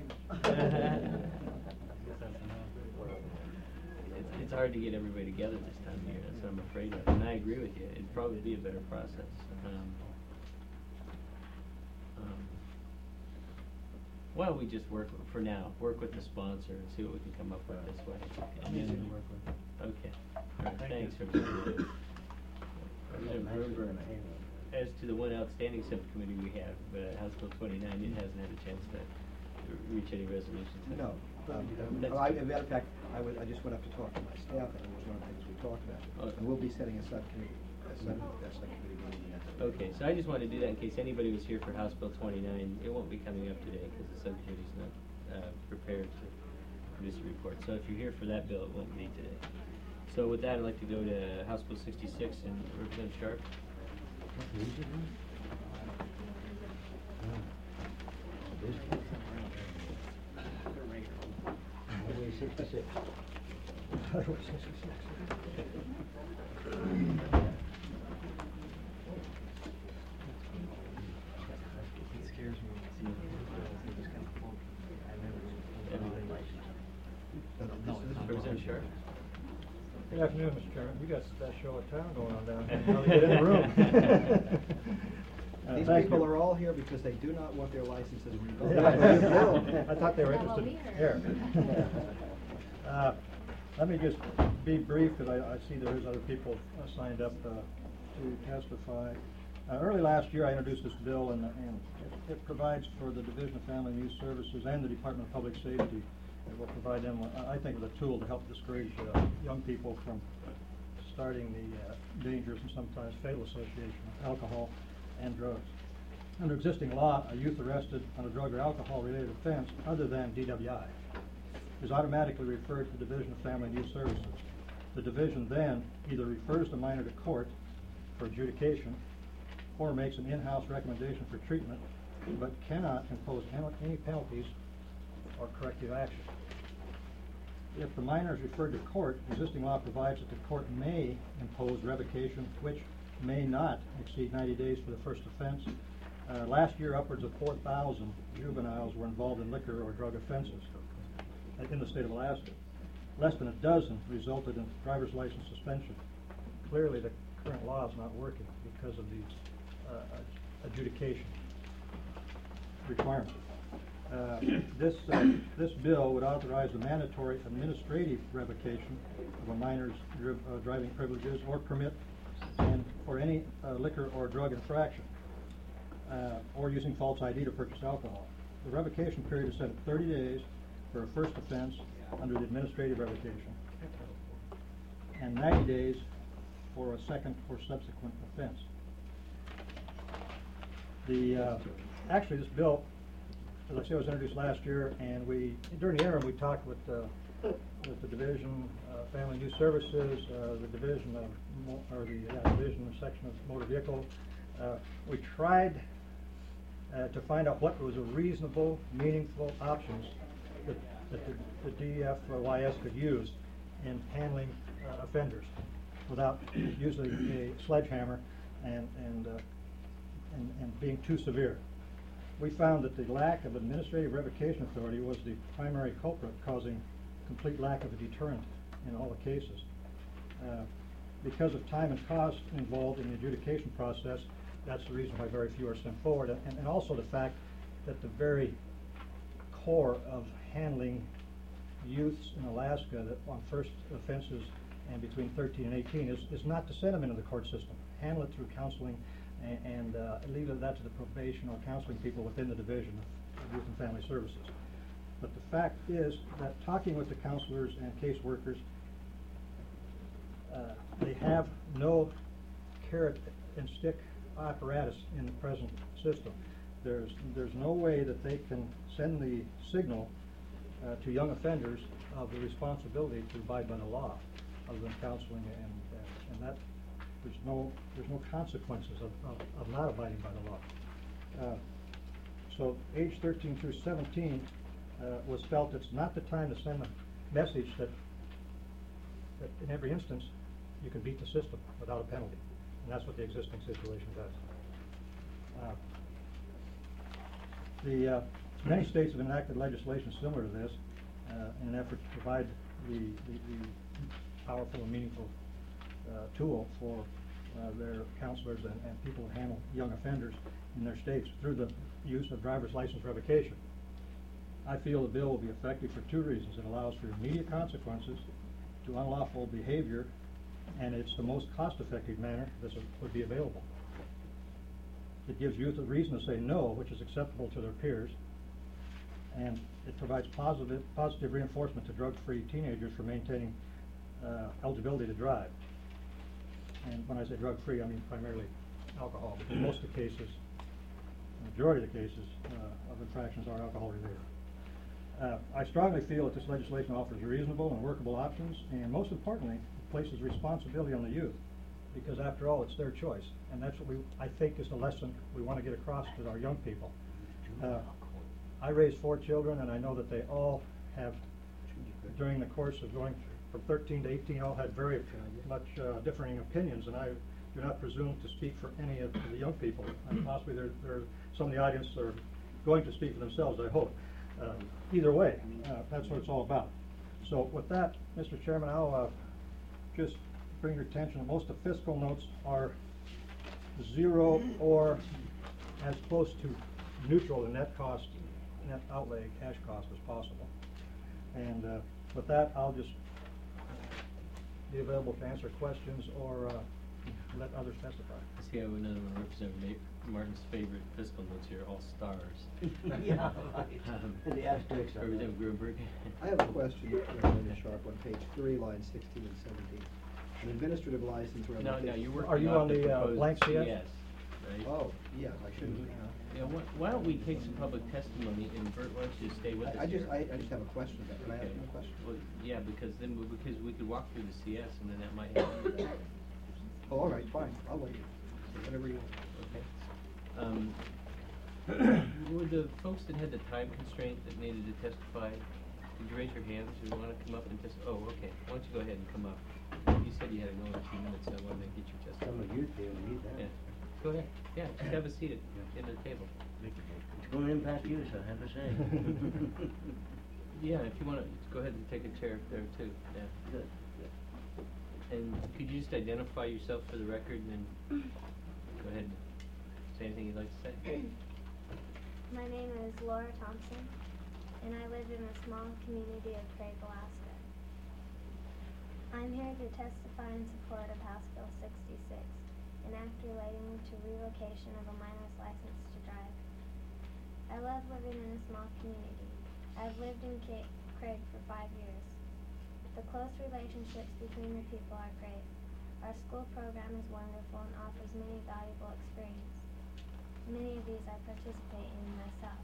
It's hard to get everybody together this time of year, that's what I'm afraid of, and I agree with you, it'd probably be a better process. Why don't we just work, for now, work with the sponsor and see what we can come up with this way. And Easy then- to work with. Okay, all right, Thank thanks you. for that. Thanks for the- As to the one outstanding subcommittee we have, House Bill 29, it hasn't had a chance to reach any resolutions. No. That's As a good. matter of fact, I just went up to talk to my staff, and it was one of the things we talked about. Okay. And we'll be setting a subcommittee meeting next week. Okay, so I just wanted to do that in case anybody was here for House Bill 29. It won't be coming up today because the subcommittee's not prepared to produce a report. So if you're here for that bill, it won't be today. So with that, I'd like to go to House Bill 66 and Representative Sharp. Highway 66. it scares me to see they just kind of float. I never, Representative Sharp. Good afternoon, Mr. Chairman. You got that show of town going on down here. How to get in the room. These Thank people you. are all here because they do not want their licenses revoked. Yeah, I thought they were interested here. Let me just be brief, because I see there is other people signed up to testify. Early last year, I introduced this bill, and it provides for the Division of Family and Youth Services and the Department of Public Safety. It will provide them, I think, with a tool to help discourage young people from starting the dangerous and sometimes fatal association of alcohol and drugs. Under existing law, a youth arrested on a drug or alcohol-related offense other than DWI is automatically referred to the Division of Family and Youth Services. The division then either refers the minor to court for adjudication or makes an in-house recommendation for treatment, but cannot impose any penalties or corrective action. If the minor is referred to court, existing law provides that the court may impose revocation, which may not exceed 90 days for the first offense. Last year, upwards of 4,000 juveniles were involved in liquor or drug offenses in the state of Alaska. Less than a dozen resulted in driver's license suspension. Clearly, the current law is not working because of these adjudication requirements. This bill would authorize the mandatory administrative revocation of a minor's driving privileges or permit for any liquor or drug infraction or using false ID to purchase alcohol. The revocation period is set at 30 days for a first offense under the administrative revocation and 90 days for a second or subsequent offense. Actually, this bill, as I say, was introduced last year, and during the interim, we talked with the Division of Family and Youth Services, the Division of, Division section of Motor Vehicle. We tried to find out what was a reasonable, meaningful options that the DFYS could use in handling offenders without using a sledgehammer and being too severe. We found that the lack of administrative revocation authority was the primary culprit, causing complete lack of a deterrent in all the cases. Because of time and cost involved in the adjudication process, that's the reason why very few are sent forward, and also the fact that the very core of handling youths in Alaska that on first offenses and between 13 and 18 is not to send them into the court system. Handle it through counseling and leave that to the probation or counseling people within the Division of Youth and Family Services. But the fact is that talking with the counselors and caseworkers, they have no carrot and stick apparatus in the present system. There's no way that they can send the signal to young offenders of the responsibility to abide by the law, other than counseling and that. There's no consequences of not abiding by the law. So age 13 through 17 was felt it's not the time to send a message that in every instance you can beat the system without a penalty, and that's what the existing situation does. Many states have enacted legislation similar to this in an effort to provide the powerful and meaningful tool for their counselors and people who handle young offenders in their states through the use of driver's license revocation. I feel the bill will be effective for two reasons. It allows for immediate consequences to unlawful behavior, and it's the most cost-effective manner that would be available. It gives youth a reason to say no, which is acceptable to their peers, and it provides positive reinforcement to drug-free teenagers for maintaining eligibility to drive. And when I say drug-free, I mean primarily alcohol, because most of the cases, the majority of the cases of infractions are alcohol-related. I strongly feel that this legislation offers reasonable and workable options, and most importantly, it places responsibility on the youth, because after all, it's their choice, and that's what I think is the lesson we want to get across to our young people. I raised 4 children, and I know that they all have, during the course of going from 13 to 18, all had very much differing opinions, and I do not presume to speak for any of the young people. And possibly there are some of the audience that are going to speak for themselves, I hope. Either way, that's what it's all about. So with that, Mr. Chairman, I'll just bring your attention that most of the fiscal notes are 0 or as close to neutral in net outlay, cash cost as possible. And with that, I'll just be available to answer questions or let others testify. I see I have another one representing Martin's favorite fiscal notes here, all stars. Yeah, right. And the asterisks are Representative Gruenberg. I have a question, Linda Sharp, on page 3, lines 16 and 17. An administrative license revocation. No, you're working Are you on the proposed blank CS? CS, right? Oh, yeah, I shouldn't. Yeah, why don't we take some public testimony, and Bert, why don't you stay with us I just here? have a question about it. Can I ask you a question? Well, yeah, because we could walk through the CS, and then that might help you. Oh, all right, fine, I'll wait. Whatever you want. Okay. Were the folks that had the time constraint that needed to testify, did you raise your hands? Do you want to come up and testify? Oh, okay. Why don't you go ahead and come up? You said you had to go in a few minutes, so I wanted to get your testimony. Some of you need that. Yeah. Go ahead. Yeah, just have a seat at the table. It's going in past you, so have a say. Yeah, if you want to, go ahead and take a chair there too. Yeah. Good. And could you just identify yourself for the record and then go ahead and say anything you'd like to say? My name is Laura Thompson, and I live in a small community of Craig, Alaska. I'm here to testify in support of House Bill 66, an act relating to revocation of a minor's license to drive. I love living in a small community. I've lived in Craig for 5 years. The close relationships between the people are great. Our school program is wonderful and offers many valuable experiences. Many of these I participate in myself.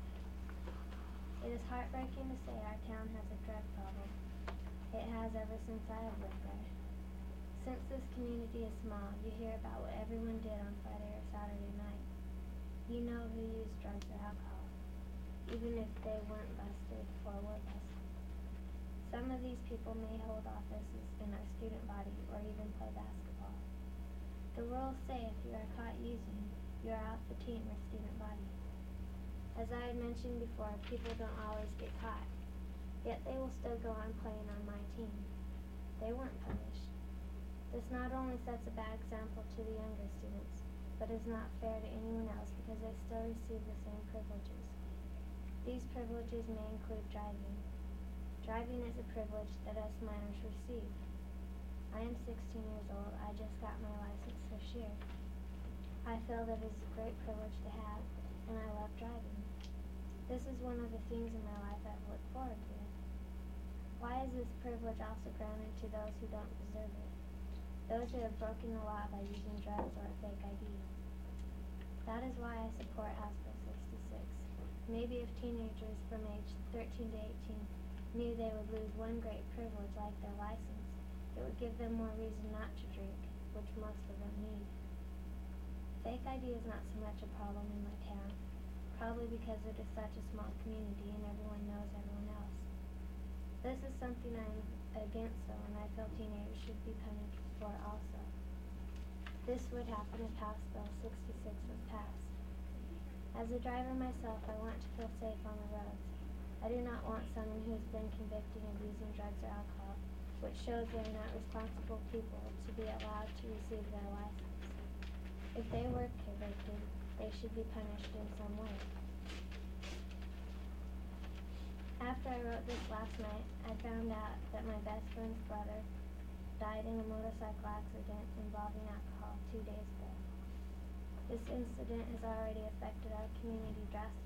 It is heartbreaking to say our town has a drug problem. It has ever since I have lived there. Since this community is small, you hear about what everyone did on Friday or Saturday night. You know who used drugs or alcohol, even if they weren't busted or were busted. Some of these people may hold offices in our student body or even play basketball. The rules say if you are caught using, you are off the team or student body. As I had mentioned before, people don't always get caught, yet they will still go on playing on my team. They weren't punished. This not only sets a bad example to the younger students, but is not fair to anyone else because they still receive the same privileges. These privileges may include driving. Driving is a privilege that us minors receive. I am 16 years old. I just got my license this year. I feel that it is a great privilege to have, and I love driving. This is one of the things in my life I've looked forward to. Why is this privilege also granted to those who don't deserve it? Those who have broken the law by using drugs or a fake ID. That is why I support House Bill 66. Maybe if teenagers from age 13 to 18 knew they would lose one great privilege like their license, it would give them more reason not to drink, which most of them need. Fake ID is not so much a problem in my town, probably because it is such a small community and everyone knows everyone else. This is something I'm against though, and I feel teenagers should be punished for it also. This would happen if House Bill 66 was passed. As a driver myself, I want to feel safe on the roads. I do not want someone who has been convicted of using drugs or alcohol, which shows they are not responsible people, to be allowed to receive their license. If they were convicted, they should be punished in some way. After I wrote this last night, I found out that my best friend's brother died in a motorcycle accident involving alcohol 2 days ago. This incident has already affected our community drastically.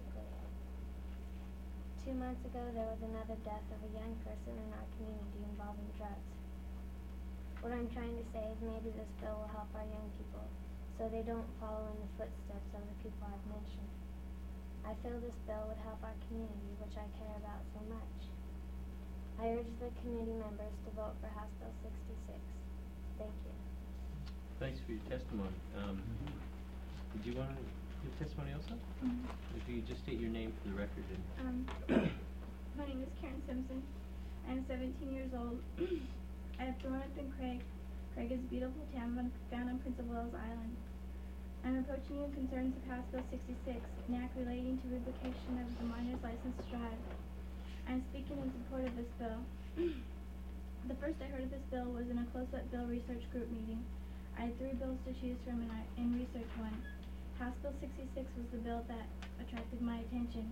2 months ago, there was another death of a young person in our community involving drugs. What I'm trying to say is maybe this bill will help our young people so they don't follow in the footsteps of the people I've mentioned. I feel this bill would help our community, which I care about so much. I urge the committee members to vote for House Bill 66. Thank you. Thanks for your testimony. Did you want to give testimony also? If you just state your name for the record and My name is Karen Simpson. I'm 17 years old. I have grown up in Craig. Craig is a beautiful town found on Prince of Wales Island. I'm approaching you in concerns of House Bill 66, an act relating to revocation of the minor's license to drive. I'm speaking in support of this bill. The first I heard of this bill was in a close-up bill research group meeting. I had 3 bills to choose from, and in research one. House Bill 66 was the bill that attracted my attention.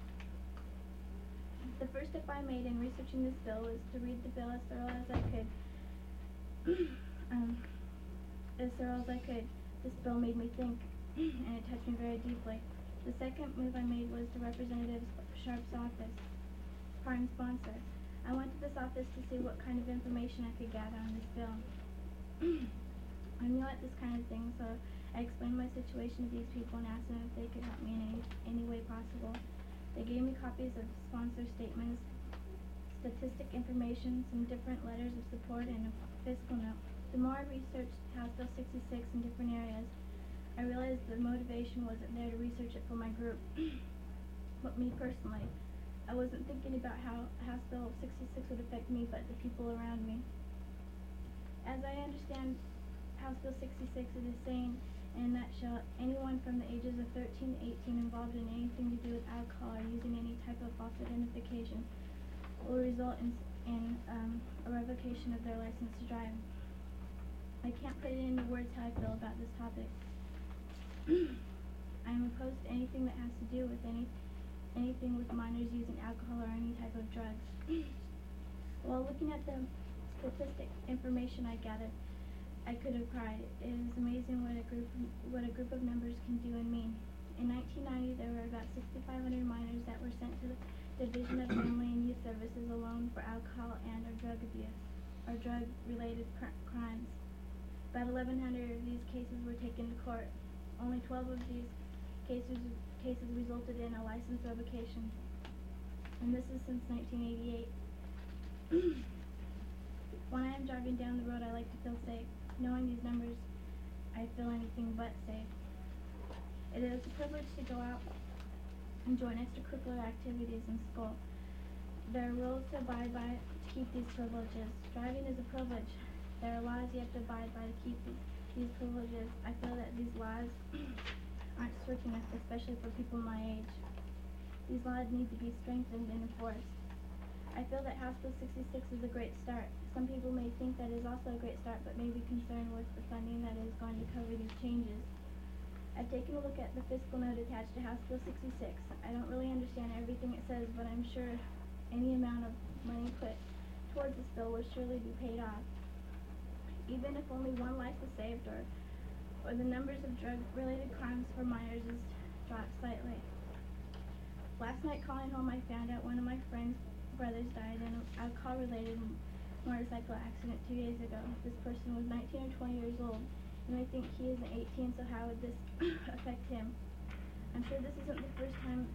The first step I made in researching this bill was to read the bill as thorough as I could. This bill made me think, and it touched me very deeply. The second move I made was to Representative Sharp's office, prime sponsor. I went to this office to see what kind of information I could gather on this bill. I'm new at this kind of thing, so I explained my situation to these people and asked them if they could help me in any way possible. They gave me copies of sponsor statements, statistic information, some different letters of support, and a fiscal note. The more I researched House Bill 66 in different areas, I realized the motivation wasn't there to research it for my group, but me personally. I wasn't thinking about how House Bill 66 would affect me, but the people around me. As I understand House Bill 66, it is saying in a nutshell, anyone from the ages of 13 to 18 involved in anything to do with alcohol or using any type of false identification will result in a revocation of their license to drive. I can't put it into words how I feel about this topic. I am opposed to anything that has to do with anything with minors using alcohol or any type of drugs. While looking at the statistic information I gathered, I could have cried. It is amazing what a group of members can do and mean. In 1990, there were about 6,500 minors that were sent to the Division of Family and Youth Services alone for alcohol and or drug abuse or drug-related crimes. About 1,100 of these cases were taken to court. Only 12 of these cases resulted in a license revocation, and this is since 1988. When I am driving down the road, I like to feel safe. Knowing these numbers, I feel anything but safe. It is a privilege to go out and join extracurricular activities in school. There are rules to abide by to keep these privileges. Driving is a privilege. There are laws you have to abide by to keep these privileges. I feel that these laws aren't strict enough, especially for people my age. These laws need to be strengthened and enforced. I feel that House Bill 66 is a great start. Some people may think that is also a great start, but may be concerned with the funding that is going to cover these changes. I've taken a look at the fiscal note attached to House Bill 66. I don't really understand everything it says, but I'm sure any amount of money put towards this bill will surely be paid off. Even if only one life is saved or the numbers of drug-related crimes for minors is dropped slightly. Last night calling home, I found out one of my friend's brothers died in an alcohol-related motorcycle accident 2 days ago. This person was 19 or 20 years old, and I think he isn't 18, so how would this affect him? I'm sure this isn't the first time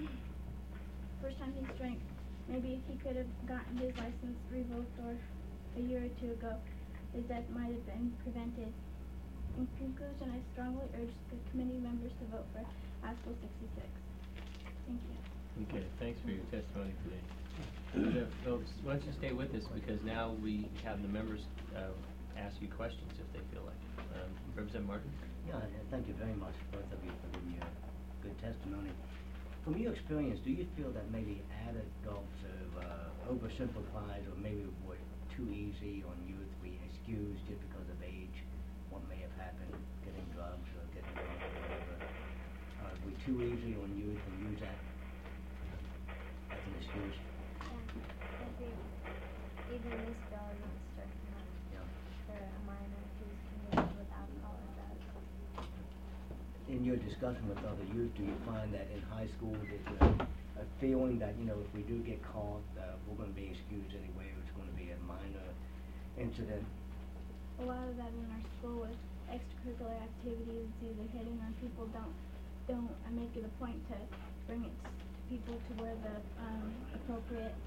he's drank. Maybe if he could have gotten his license revoked or a year or 2 ago, his death might have been prevented. In conclusion, I strongly urge the committee members to vote for House Bill 66. Thank you. Okay, thanks for your testimony today. Folks, why don't you stay with us, because now we have the members ask you questions if they feel like it. Representative Martin? Yeah, thank you very much, both of you, for the good testimony. From your experience, do you feel that maybe adults have oversimplified or maybe were too easy on youth? We excuse just because of age, what may have happened, getting drugs or getting drunk or whatever. Are we too easy on youth and use that as an excuse? Even this bill is not strict enough for a minor who's convicted with alcohol or drugs. In your discussion with other youth, do you find that in high school there's a feeling that, you know, if we do get caught, we're going to be excused anyway, or it's going to be a minor incident? A lot of that in our school with extracurricular activities, either hitting on people, I make it a point to bring it to people to where the appropriate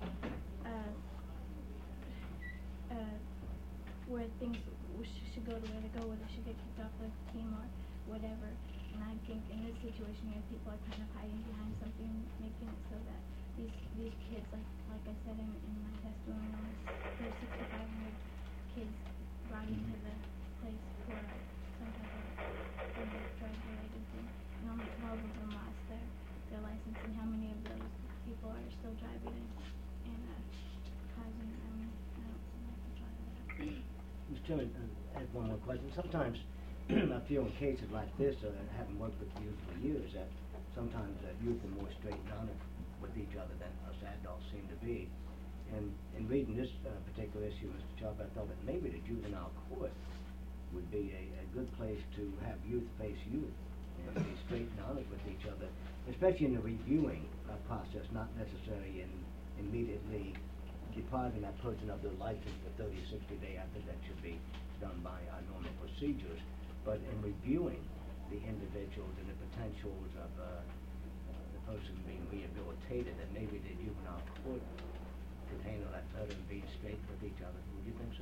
where things should go the way they go, whether they should get kicked off the team or whatever. And I think in this situation here, people are kind of hiding behind something, making it so that these kids, like I said in my testimony, there's 6,500 kids brought into the place for some type of drug-related thing, and only 12 of them lost their license. And how many of those people are still driving and causing? I don't see much of that. Mr. Chairman, I have one more question. Sometimes I feel in cases like this, having worked with youth for years, that sometimes youth are more straight and honest with each other than us adults seem to be. And in reading this particular issue, Mr. Sharp, I thought that maybe the juvenile court would be a good place to have youth face youth and be straight and honest with each other, especially in the reviewing process, not necessarily in immediately depriving that person of their license for 30, 60 days. I think that should be done by our normal procedures. But in reviewing the individuals and the potentials of the person being rehabilitated, that maybe the juvenile court could handle that better and be straight with each other. Would you think so?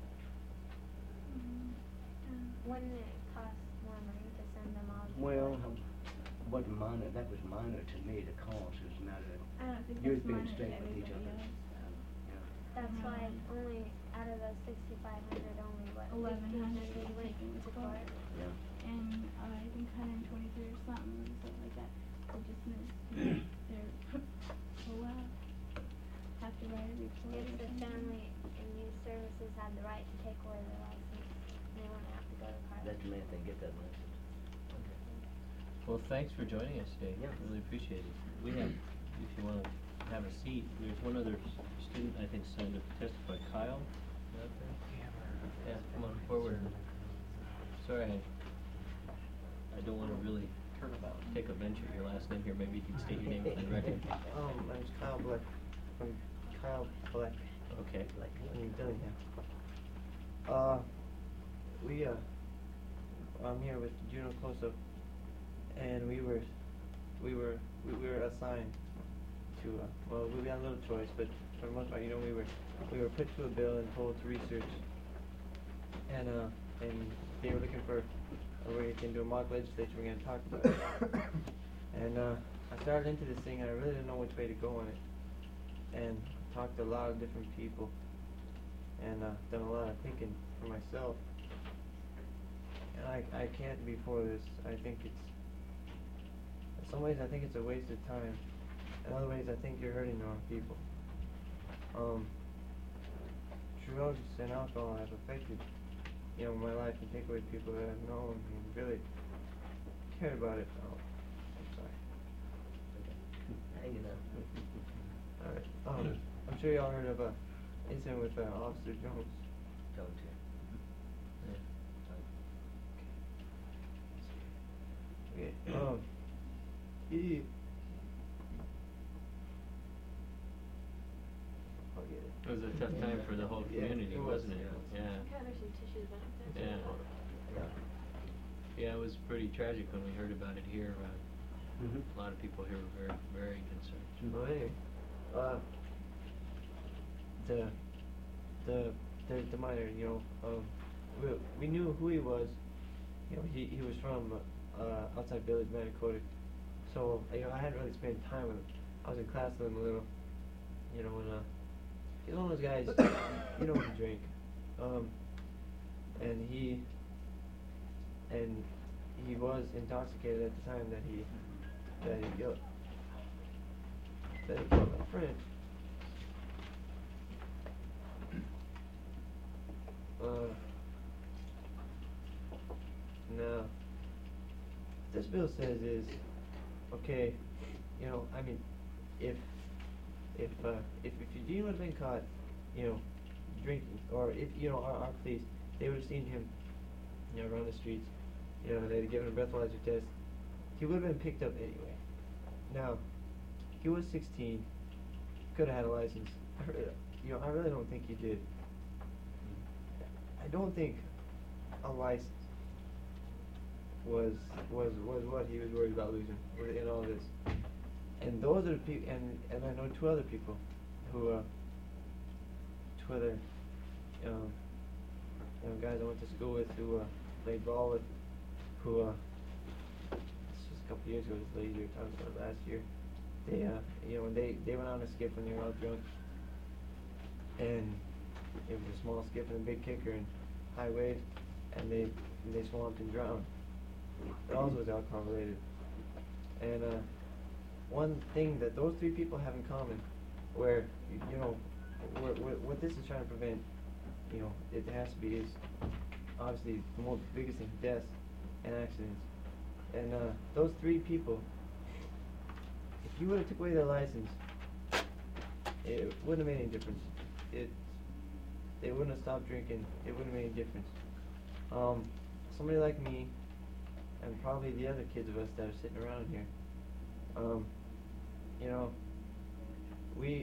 Wouldn't it cost more money to send them all to Well, wasn't minor. That was minor to me. The cost is a matter of I don't think youth that's being minor straight to with each everybody other. else. That's why only out of those 6,500, only what, 1,100 went to court. Yeah. And I think 123 or something, stuff like that, they just missed their, have to write a report. If or the something. family and youth services had the right to take away their license, they wouldn't have to go to court. Let the man thing get that license. Okay. Well, thanks for joining us today. Yeah. Really appreciate it. We have, if you want to have a seat, there's one other student, I think, signed up to testify. Kyle? You out there? Yeah, come on forward. Sorry, I don't want to really take a venture at your last name here. Maybe you can state your name for the record. My name's Kyle Black, from Kyle Black. Okay. In Dillingham. I'm here with Juno Close-Up, and we were assigned to, well, we had a little choice, but for the most part, you know, we were put to a bill and told to research, and they were looking for, we can do a mock legislature, we're gonna talk about it. And I started into this thing, and I really didn't know which way to go on it, and talked to a lot of different people, and done a lot of thinking for myself. And I can't be for this. I think in some ways I think it's a waste of time. In other ways I think you're hurting the wrong people. Drugs and alcohol have affected, you know, my life and take away people that I've known and really cared about it. Oh, I'm sorry. Hang it up. Alright, I'm sure y'all heard of a incident with Officer Jones. Don't you? Okay, he... I'll get it. It was a tough time for the whole community, wasn't it? Yeah. There's some tissues back there. Yeah. Yeah, it was pretty tragic when we heard about it here. A lot of people here were very, very concerned. Well, anyway, the minor, you know, we knew who he was. You know, he was from outside Village, Mattacotic So, you know, I hadn't really spent time with him. I was in class with him a little, you know, and, he's one of those guys, you know, he drank. And he was intoxicated at the time that he killed my friend. Now, this bill says is, okay, you know, I mean, if Eugene would have been caught, you know, drinking, or if, you know, our police, they would have seen him, you know, around the streets, you know, they'd given him a breathalyzer test, he would have been picked up anyway. Now, he was 16, could have had a license. You know, I really don't think he did. I don't think a license was what he was worried about losing in all this. And those are the people, and I know two other people who, two other, you know, guys I went to school with who played ball with, who this was a couple years ago, this lady we were talking about last year. They you know, they went on a skip when they were all drunk, and it was a small skip and a big kicker and high wave, and they swamped and drowned. It also was alcohol related. And one thing that those three people have in common, where you know, what this is trying to prevent, you know, it has to be is obviously the biggest thing, deaths and accidents. And those three people, if you would have took away their license, it wouldn't have made any difference. They wouldn't have stopped drinking. It wouldn't have made any difference. Somebody like me, and probably the other kids of us that are sitting around here, you know, we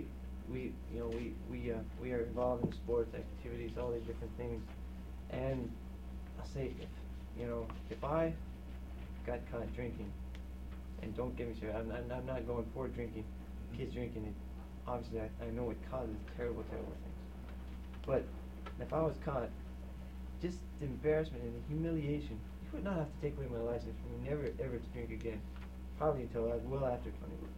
are involved in sports activities, all these different things, and I'll say, if I got caught drinking, and don't get me started, I'm not going for drinking, kids drinking, it, obviously I know it causes terrible things, but if I was caught, just the embarrassment and the humiliation, you would not have to take away my license for me never ever to drink again, probably until I was well after 21.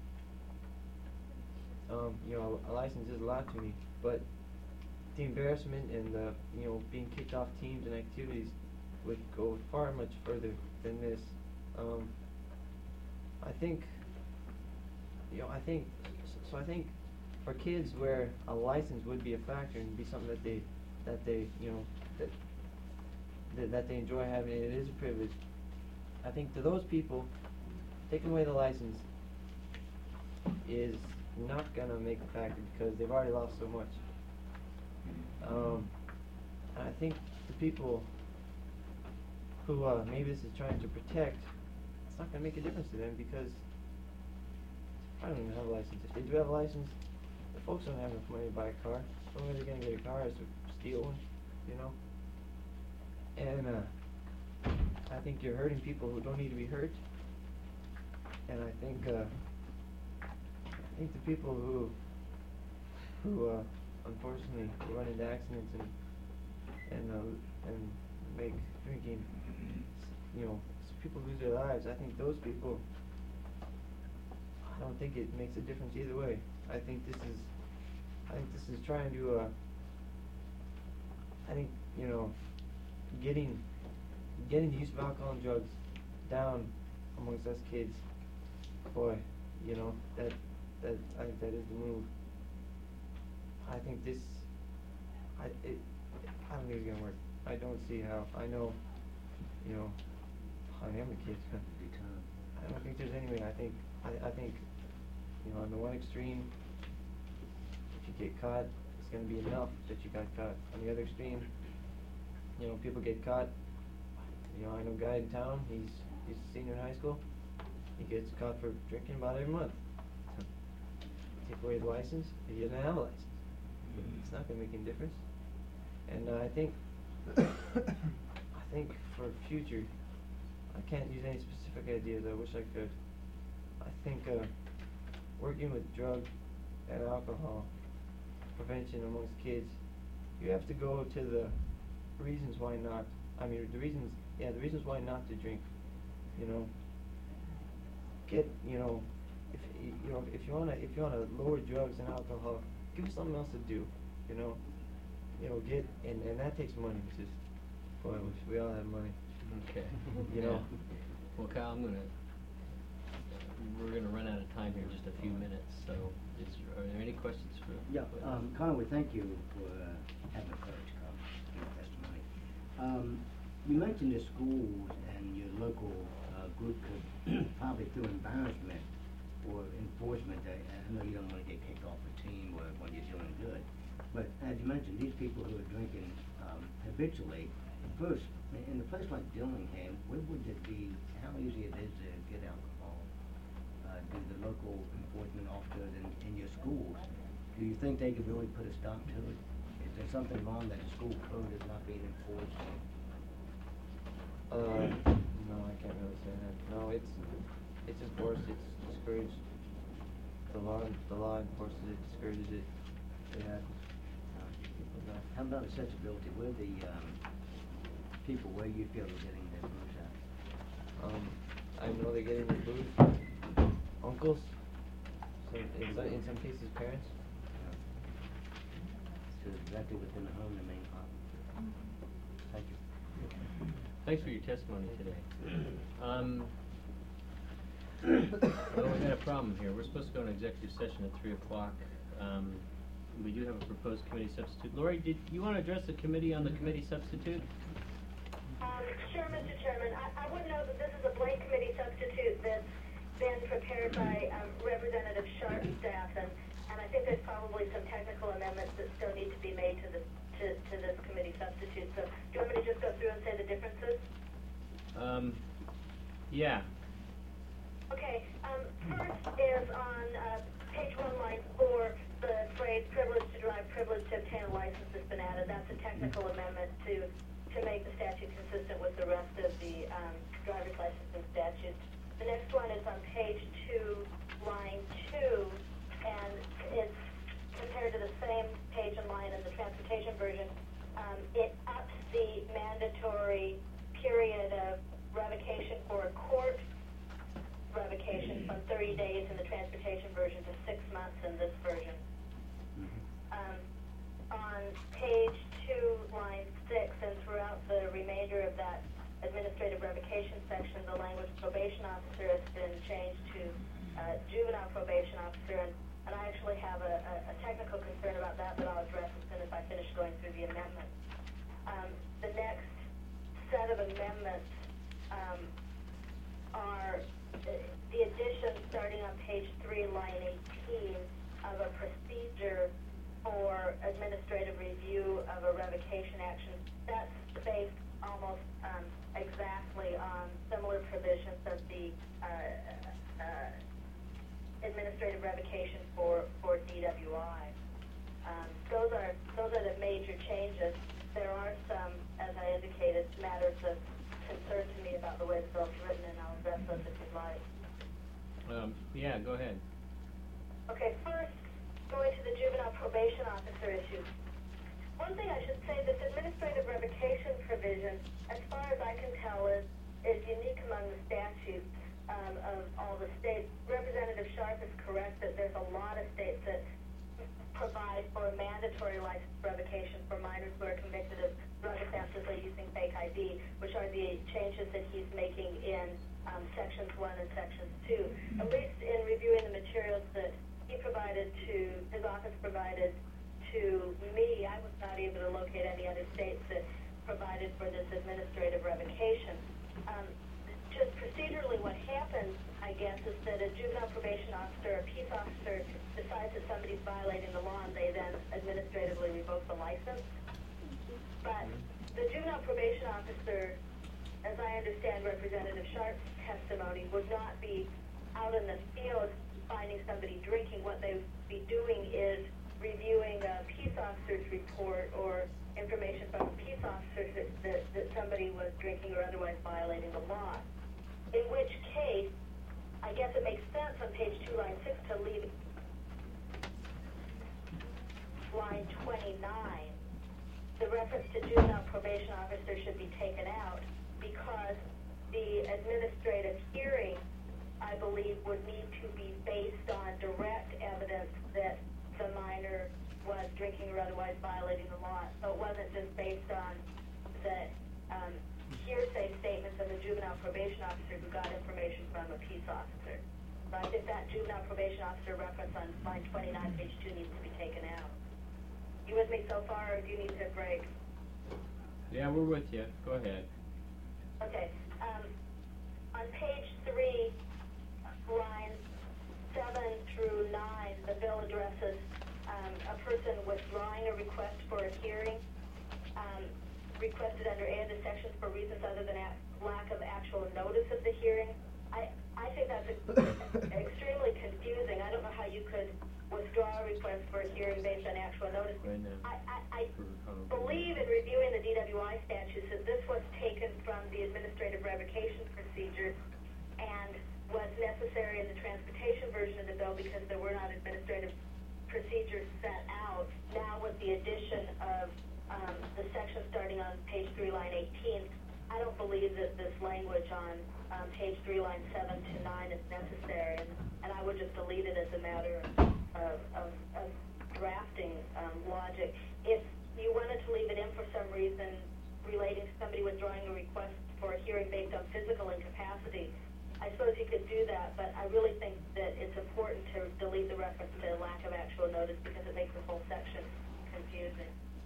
You know, a license is a lot to me, but the embarrassment and the, you know, being kicked off teams and activities would go far much further than this. I think, you know, I think for kids where a license would be a factor and be something that they you know, that they enjoy having, it is a privilege. I think to those people, taking away the license is not gonna make a factor because they've already lost so much. I think the people who maybe this is trying to protect, it's not gonna make a difference to them because I don't even have a license. If they do have a license, the folks don't have enough money to buy a car. The only way they're gonna get a car is to steal one, you know. And I think you're hurting people who don't need to be hurt. And I think the people who unfortunately run into accidents and make drinking, you know, people lose their lives. I think those people, I don't think it makes a difference either way. I think this is trying to I think, you know, getting the use of alcohol and drugs down amongst us kids, boy, you know, that I think that is the move. I think this, I don't think it's gonna work. I don't see how. I know, you know, I am a kid. I don't think there's any way. I think, you know, on the one extreme, if you get caught, it's gonna be enough that you got caught. On the other extreme, you know, people get caught. You know, I know a guy in town, he's a senior in high school. He gets caught for drinking about every month. Take away his license, he doesn't have a license. It's not gonna make any difference. And I think for future, I can't use any specific ideas, I wish I could. I think working with drug and alcohol prevention amongst kids, you have to go to the reasons why not. I mean, the reasons why not to drink, you know. get, you know, if you wanna lower drugs and alcohol, give us something else to do, you know, and that takes money, it's just, boy, we all have money. Okay. You know. Well, Kyle, we're gonna run out of time here in just a few minutes, so are there any questions for? Yeah, Conway, thank you for having the courage to come give testimony. You mentioned the schools and your local group could probably through embarrassment or enforcement, I know you don't want to get kicked off a team when you're doing good, but as you mentioned, these people who are drinking habitually, first, in a place like Dillingham, where would it be, how easy it is to get alcohol? Do the local enforcement officers in your schools, do you think they could really put a stop to it? Is there something wrong that the school code is not being enforced? No, I can't really say that. No, it's enforced, it's discouraged. The law enforces it, discourages it. It happens. How about accessibility? Where the people, where you feel are getting their booze at? I know they're getting their booze. Uncles. In some cases, parents. So directly within the home, the main problem. Thank you. Thanks for your testimony today. Well, we got a problem here. We're supposed to go into executive session at 3 o'clock. We do have a proposed committee substitute. Lori, did you want to address the committee on the committee substitute? Sure, Mr. Chairman. I would note that this is a blank committee substitute that's been prepared by Representative Sharp's staff, and I think there's probably some technical amendments that still need to be made to this committee substitute. So do you want me to just go through and say the differences? Yeah. Okay. First is on page 1, line 4, the phrase "privilege to drive, privilege to obtain a license" has been added. That's a technical amendment to make the statute consistent with the rest of the driver's licensing statutes. The next one is on page 2, line 2, and it's compared to the same page and line in the transportation version. It ups the mandatory period of revocation for a court revocation from 30 days in the transportation version to 6 months in this version. On page 2, line 6, and throughout the remainder of that administrative revocation section, the language probation officer has been changed to juvenile probation officer, and I actually have a technical concern about that I'll address as soon as I finish going through the amendments. The next set of amendments are the addition, starting on page 3, line 18, of a procedure for administrative review of a revocation action. That's based almost exactly on similar provisions of the administrative revocation for DWI. Those are the major changes. There are some, as I indicated, matters of concern to me about the way the bill's written, and I'll address those if you'd like. Yeah, go ahead. Okay, first, going to the juvenile probation officer issue. One thing I should say, this administrative revocation provision, as far as I can tell, is unique among the statutes of all the states. Representative Sharp is correct that there's a lot of states that provide for a mandatory license revocation for minors who are convicted of drug offenses or using fake ID, which are the changes that he's making in sections 1 and sections 2. At least in reviewing the materials that his office provided to me, I was not able to locate any other states that provided for this administrative revocation. Just procedurally what happens, I guess, is that a juvenile probation officer or peace officer decides that somebody's violating the law, and they then administratively revoke the license. But the juvenile probation officer, as I understand Representative Sharp's testimony, would not be out in the field finding somebody drinking. What they would be doing is reviewing a peace officer's report or information from a peace officer that somebody was drinking or otherwise violating the law. In which case, I guess it makes sense on page 2, line 6, to leave line 29. The reference to juvenile probation officer should be taken out because the administrative hearing, I believe, you're otherwise violating the law. So it wasn't just based on the hearsay statements of a juvenile probation officer who got information from a peace officer. So I think that juvenile probation officer reference on line 29, page 2 needs to be taken out. You with me so far, or do you need to break? Yeah, we're with you. Go ahead. Okay. On page 3, lines 7 through 9, the bill addresses a person withdrawing a request for a hearing, requested under A of the sections for reasons other than lack of actual notice of the hearing. I think that's extremely confusing. I don't know how you could withdraw a request for a hearing based on actual notice. I believe in reviewing the DWI statutes that this was taken from the administrative revocation procedure and was necessary in the transportation version of the bill because there were not administrative procedures set out. Now with the addition of the section starting on page 3, line 18, I don't believe that this language on page 3, line 7 to 9 is necessary, and I would just delete it as a matter of drafting logic. If you wanted to leave it in for some reason relating to somebody withdrawing a request for a hearing based on physical incapacity, I suppose you could do that, but I really think that it's important to delete the reference to lack of actual notice because it makes the whole section confusing.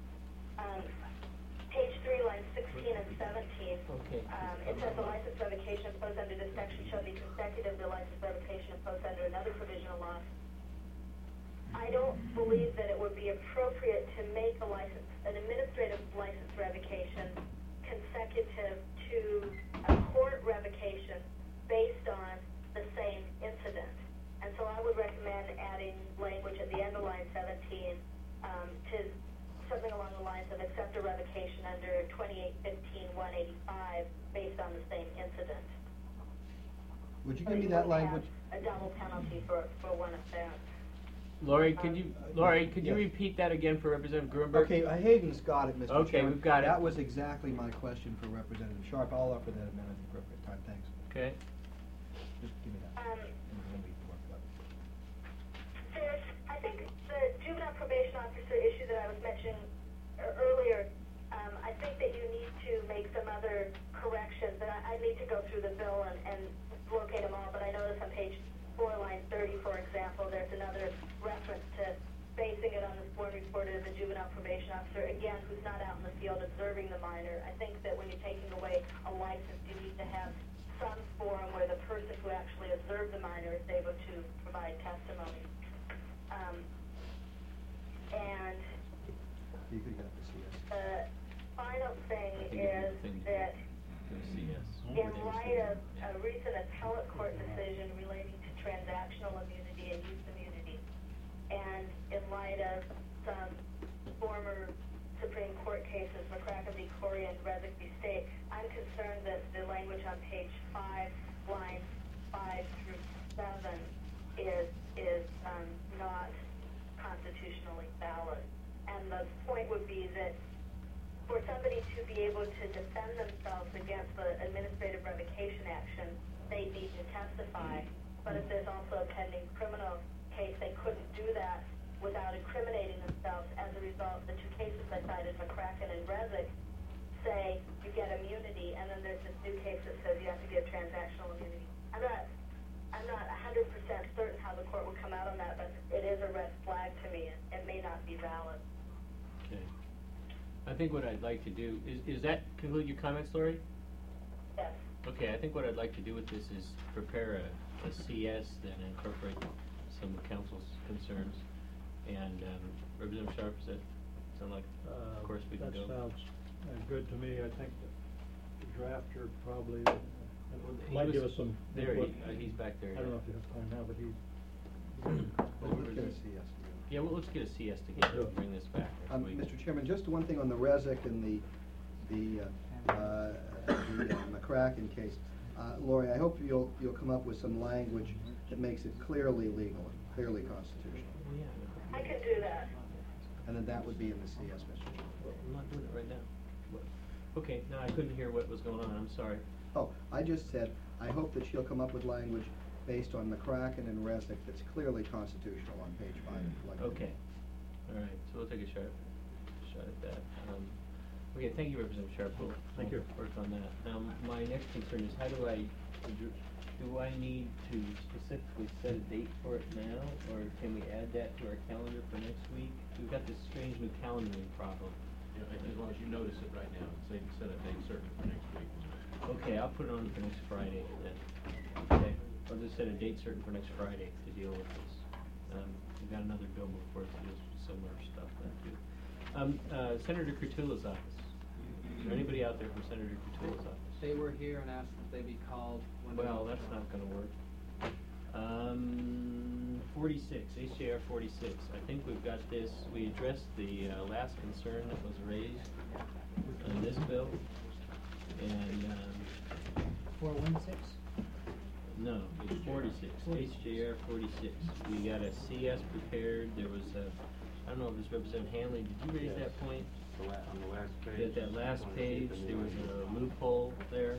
Page 3, lines 16 and 17, it says the license revocation imposed under this section shall be consecutive to license revocation imposed under another provision of law. I don't believe that it would be appropriate to make an administrative license revocation consecutive to a court revocation based on the same incident. And so I would recommend adding language at the end of line 17 to something along the lines of accept a revocation under 2815-185 based on the same incident. Would you give me that language? A double penalty for one offense. Lori, could you repeat that again for Representative Gruenberg? Okay, Hayden's got it, Mr. Chairman. Okay, we've got it. That was exactly my question for Representative Sharp. I'll offer that amendment at the appropriate time. Thanks. Okay. Just give me that. And then we can work it out. There's, I think the juvenile probation officer issue that I was mentioning earlier, I think that you need to make some other corrections, and I need to go through the bill and locate them all, but I notice on page 4, line 30, for example, there's another reference to basing it on the sworn report of the juvenile probation officer, again, who's not out in the field observing the minor. I think that when you're taking away a license, you need to have some forum where the person who actually observed the minor is able to provide testimony. And You could get the CS. the final thing is that in light of a recent appellate court decision relating to transactional immunity and youth immunity, and in light of some former Supreme Court cases, McCracken v. Corey and Resnick v. State, I'm concerned that the language on page 5, lines 5 through 7 is not constitutionally valid. And the point would be that for somebody to be able to defend themselves against the administrative revocation action, they need to testify. But if there's also a pending criminal case, they couldn't do that without incriminating themselves. As a result, the two cases I cited, McCracken and Resnick, say you get immunity, and then there's this new case that says you have to get transactional immunity. I'm not 100% certain how the court would come out on that, but it is a red flag to me. It may not be valid. Okay. I think what I'd like to do is that conclude your comments, Lori? Yes. Okay, I think what I'd like to do with this is prepare a CS, then incorporate some of council's concerns. And Representative Sharp, does that sound like of course we can go? That sounds good to me. I think the drafter probably might give us some input. He's back there. I don't know if you have time now, but he's... Let's get a CS together. Yeah, well, let's get a CS together and bring this back next week. Mr. Chairman, just one thing on the Resnick and the McCracken case. Lori, I hope you'll come up with some language that makes it clearly legal and clearly constitutional. I can do that. And then that would be in the CS, Mr. Chairman. Well, I'm not doing it right now. Okay, no, I couldn't hear what was going on. I'm sorry. Oh, I just said, I hope that she'll come up with language based on McCracken and Resnick that's clearly constitutional on page 5. Okay. Alright, so we'll take a shot at that. Okay, thank you, Representative Sharp. Thank you. Work on that. Now, my next concern is how do I need to specifically set a date for it now, or can we add that to our calendar for next week? We've got this strange new calendaring problem. Yeah, as long as you notice it right now, say, set a date certain for next week. Okay, I'll put it on for next Friday then. Okay, I'll just set a date certain for next Friday to deal with this. We've got another bill before us that deals with similar stuff then too. Senator Curtula's office. Is there anybody out there from Senator Curtula's office? They were here and asked if they be called when. Well, that's not gonna work. 46, HJR 46. I think we've got this, we addressed the last concern that was raised on this bill. And, 416? no, it's 46, HJR 46. We got a CS prepared, there was a, I don't know if it's Representative Hanley, did you raise that point? On the last page. At that last page, there was a loophole there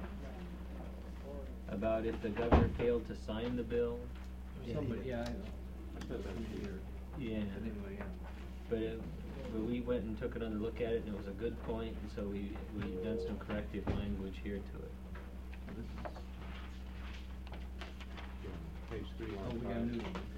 about if the governor failed to sign the bill. Somebody, yeah, I know. Yeah. But we went and took another look at it, and it was a good point, and so we done some corrective language here to it. Page 3 Oh, we got a new one.